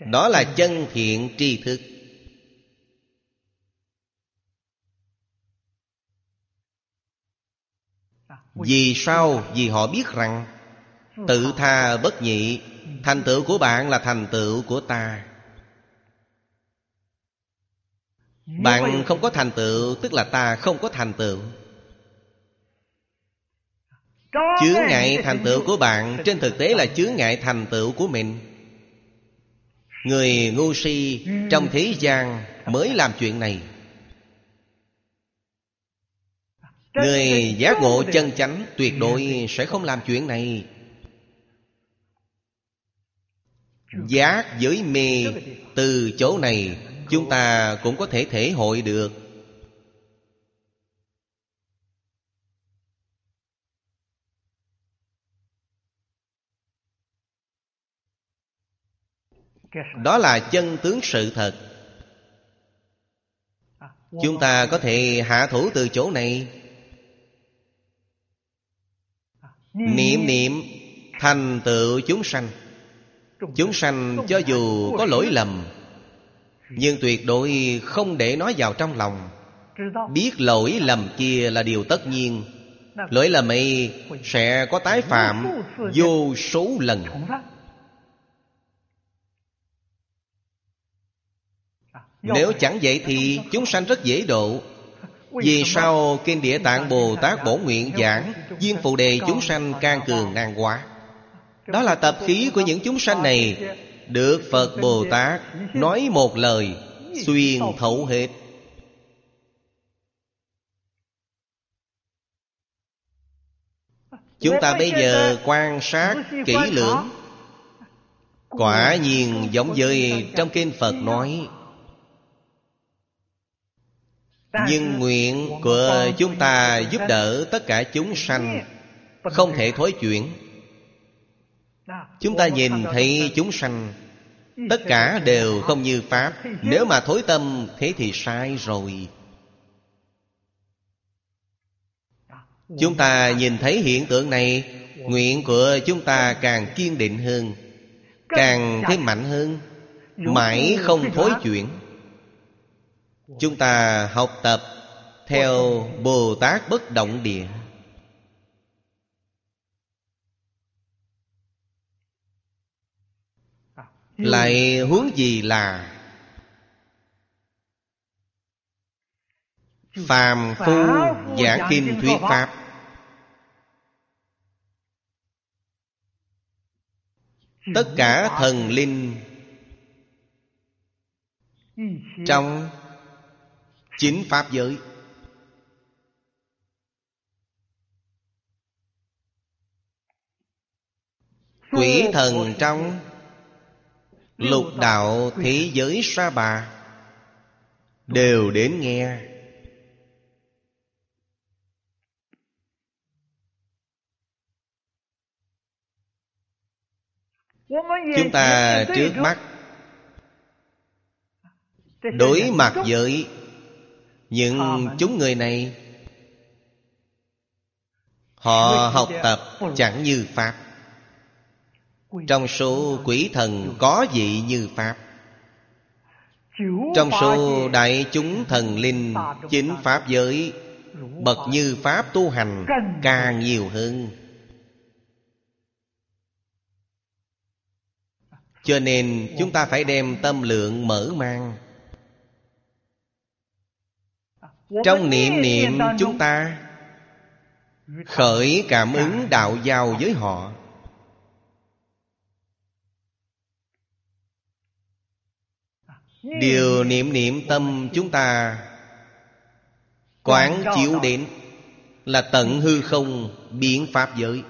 Đó là chân thiện tri thức. Vì sao? Vì họ biết rằng tự tha bất nhị, thành tựu của bạn là thành tựu của ta. Bạn không có thành tựu, tức là ta không có thành tựu. Chướng ngại thành tựu của bạn trên thực tế là chướng ngại thành tựu của mình. Người ngu si trong thế gian mới làm chuyện này. Người giác ngộ chân chánh tuyệt đối sẽ không làm chuyện này. Giác với mê, từ chỗ này chúng ta cũng có thể thể hội được. Đó là chân tướng sự thật. Chúng ta có thể hạ thủ từ chỗ này. Niệm niệm thành tựu chúng sanh. Chúng sanh cho dù có lỗi lầm, nhưng tuyệt đối không để nó vào trong lòng. Biết lỗi lầm kia là điều tất nhiên. Lỗi lầm ấy sẽ có tái phạm vô số lần. Nếu chẳng vậy thì chúng sanh rất dễ độ. Vì sao Kinh Địa Tạng Bồ Tát bổ nguyện giảng viên phụ đề chúng sanh can cường nan hóa? Đó là tập khí của những chúng sanh này, được Phật Bồ Tát nói một lời xuyên thấu hết. Chúng ta bây giờ quan sát kỹ lưỡng, quả nhiên giống với trong kinh Phật nói. Nhưng nguyện của chúng ta giúp đỡ tất cả chúng sanh không thể thối chuyển. Chúng ta nhìn thấy chúng sanh tất cả đều không như Pháp. Nếu mà thối tâm, thế thì sai rồi. Chúng ta nhìn thấy hiện tượng này, nguyện của chúng ta càng kiên định hơn, càng thêm mạnh hơn, mãi không thối chuyển. Chúng ta học tập theo Bồ Tát Bất Động Địa. Lại huống gì là phàm phu giảng kinh thuyết pháp. Tất cả thần linh trong chính pháp giới, quỷ thần trong lục đạo thế giới Sa Bà đều đến nghe. Chúng ta trước mắt đối mặt với những chúng người này, họ học tập chẳng như Pháp. Trong số quỷ thần có vị như Pháp. Trong số đại chúng thần linh chính Pháp giới, bậc như Pháp tu hành càng nhiều hơn. Cho nên chúng ta phải đem tâm lượng mở mang. Trong niệm niệm chúng ta khởi cảm ứng đạo giao với họ. Điều niệm niệm tâm chúng ta quán chiếu đến là tận hư không biến pháp giới.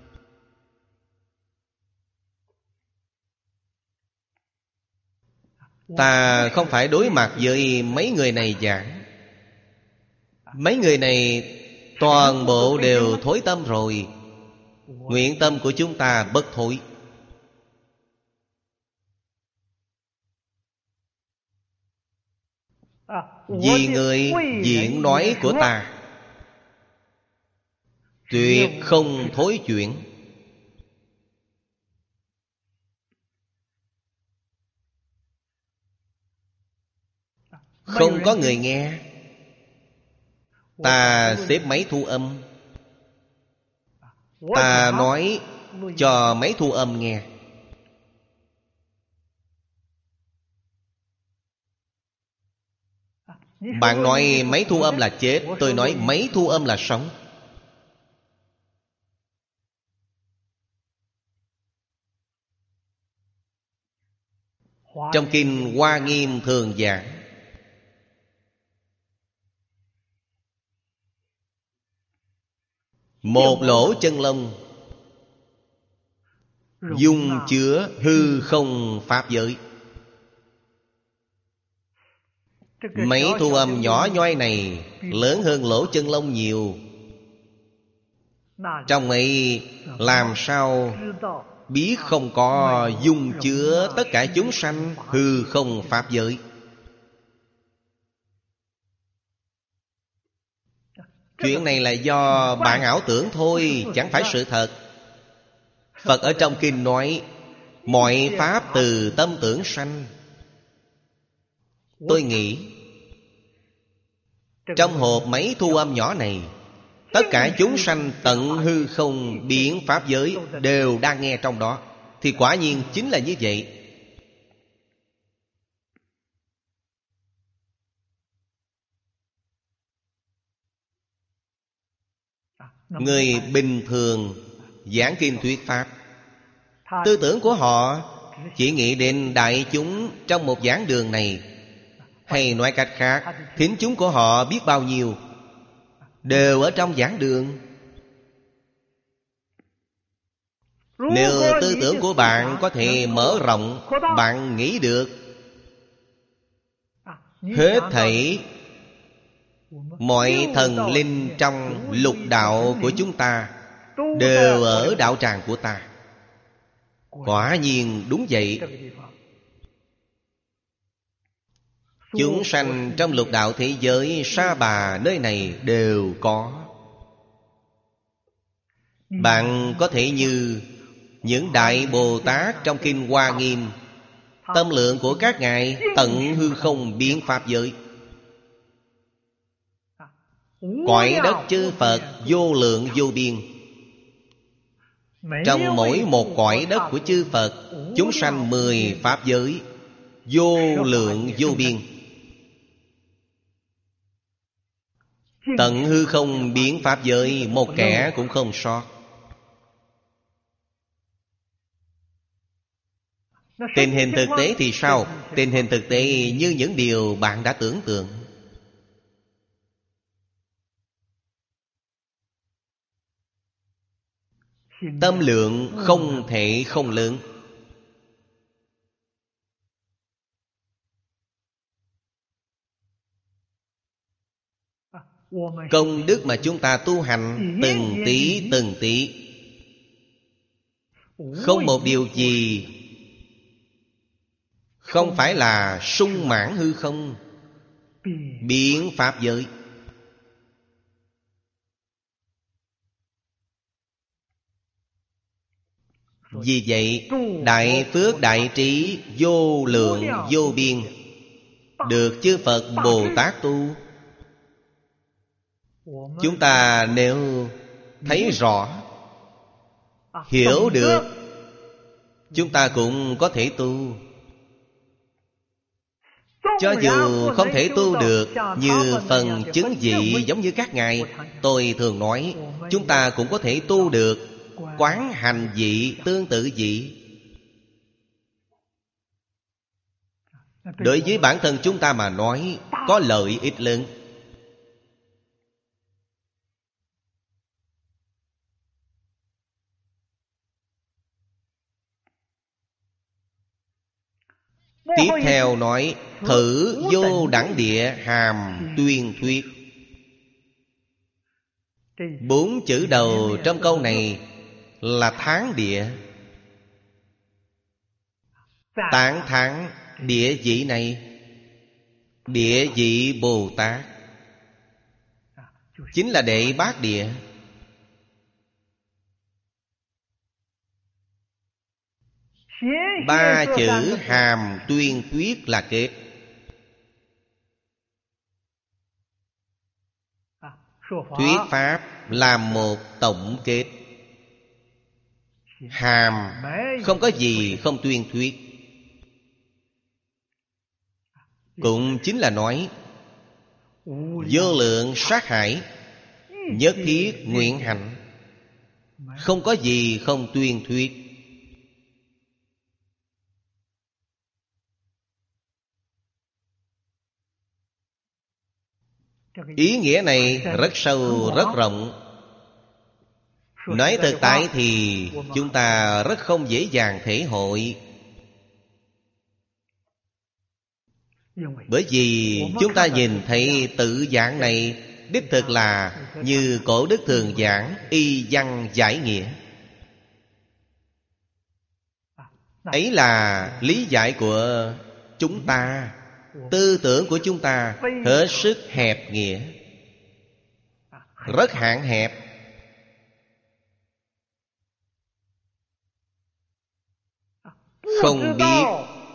Ta không phải đối mặt với mấy người này giảng. Mấy người này toàn bộ đều thối tâm rồi. Nguyện tâm của chúng ta bất thối. Vì người diễn nói của ta tuyệt không thối chuyển. Không có người nghe, ta xếp máy thu âm, ta nói cho máy thu âm nghe. Bạn nói máy thu âm là chết, tôi nói máy thu âm là sống. Trong kinh Hoa Nghiêm thường giảng, một lỗ chân lông dung chứa hư không pháp giới. Máy thu âm nhỏ nhoi này lớn hơn lỗ chân lông nhiều. Trong ấy làm sao biết không có dung chứa tất cả chúng sanh hư không pháp giới? Chuyện này là do bạn ảo tưởng thôi, chẳng phải sự thật. Phật ở trong kinh nói mọi pháp từ tâm tưởng sanh. Tôi nghĩ trong hộp máy thu âm nhỏ này, tất cả chúng sanh tận hư không biển pháp giới đều đang nghe trong đó. Thì quả nhiên chính là như vậy. Người bình thường giảng kinh thuyết pháp, tư tưởng của họ chỉ nghĩ đến đại chúng trong một giảng đường này. Hay nói cách khác, thính chúng của họ biết bao nhiêu đều ở trong giảng đường. Nếu tư tưởng của bạn có thể mở rộng, bạn nghĩ được hết thảy mọi thần linh trong lục đạo của chúng ta đều ở đạo tràng của ta. Quả nhiên đúng vậy. Chúng sanh trong lục đạo thế giới Sa Bà nơi này đều có. Bạn có thể như những Đại Bồ Tát trong kinh Hoa Nghiêm, tâm lượng của các ngài tận hư không biến pháp giới. Cõi đất chư Phật vô lượng vô biên. Trong mỗi một cõi đất của chư Phật, chúng sanh mười pháp giới vô lượng vô biên. Tận hư không biến pháp giới, một kẻ cũng không sót. Tình hình thực tế thì sao? Tình hình thực tế như những điều bạn đã tưởng tượng. Tâm lượng không thể không lớn. Công đức mà chúng ta tu hành từng tí từng tí, không một điều gì không phải là sung mãn hư không biến pháp giới. Vì vậy đại phước đại trí vô lượng vô biên được chư Phật Bồ Tát tu. Chúng ta nếu thấy rõ, hiểu được, chúng ta cũng có thể tu. Cho dù không thể tu được như phần chứng dị giống như các ngài, tôi thường nói chúng ta cũng có thể tu được quán hành dị tương tự dị. Đối với bản thân chúng ta mà nói, có lợi ích lớn. Tiếp theo nói thử vô đẳng địa hàm tuyên thuyết. Bốn chữ đầu trong câu này là thán địa, tán thán địa vị này. Địa vị Bồ Tát chính là đệ bát địa. Ba chữ hàm tuyên thuyết là kết. Thuyết pháp là một tổng kết. Hàm không có gì không tuyên thuyết. Cũng chính là nói vô lượng sát hải, nhất thiết nguyện hạnh, không có gì không tuyên thuyết. Ý nghĩa này rất sâu, rất rộng. Nói thực tại thì chúng ta rất không dễ dàng thể hội. Bởi vì chúng ta nhìn thấy tự giảng này đích thực là như cổ đức thường giảng y văn giải nghĩa. Ấy là lý giải của chúng ta. Tư tưởng của chúng ta hết sức hẹp nghĩa, rất hạn hẹp. Không biết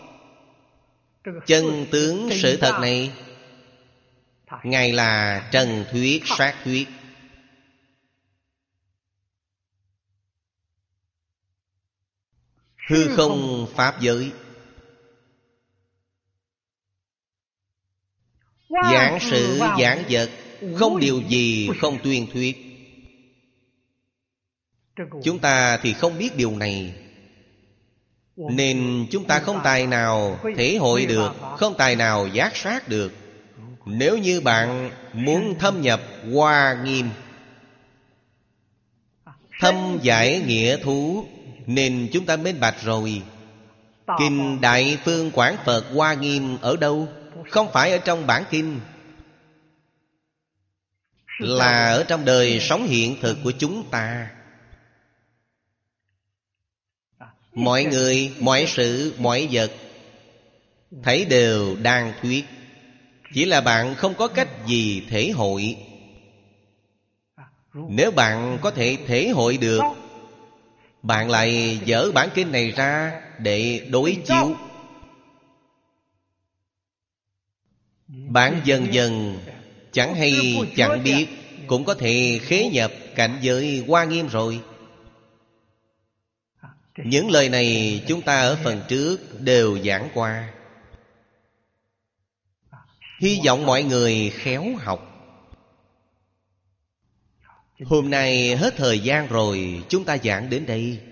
chân tướng sự thật này, Ngài là trần thuyết sát thuyết. Hư không pháp giới, giảng sự giảng vật, không điều gì không tuyên thuyết. Chúng ta thì không biết điều này, nên chúng ta không tài nào thể hội được, không tài nào giác sát được. Nếu như bạn muốn thâm nhập Hoa Nghiêm, thâm giải nghĩa thú, nên chúng ta minh bạch rồi. Kinh Đại Phương Quảng Phật Hoa Nghiêm ở đâu? Không phải ở trong bản kinh, là ở trong đời sống hiện thực của chúng ta. Mọi người, mọi sự, mọi vật thấy đều đang thuyết, chỉ là bạn không có cách gì thể hội. Nếu bạn có thể thể hội được, bạn lại dở bản kinh này ra để đối chiếu. Bạn dần dần chẳng hay chẳng biết cũng có thể khế nhập cảnh giới Hoa Nghiêm rồi. Những lời này chúng ta ở phần trước đều giảng qua. Hy vọng mọi người khéo học. Hôm nay hết thời gian rồi, chúng ta giảng đến đây.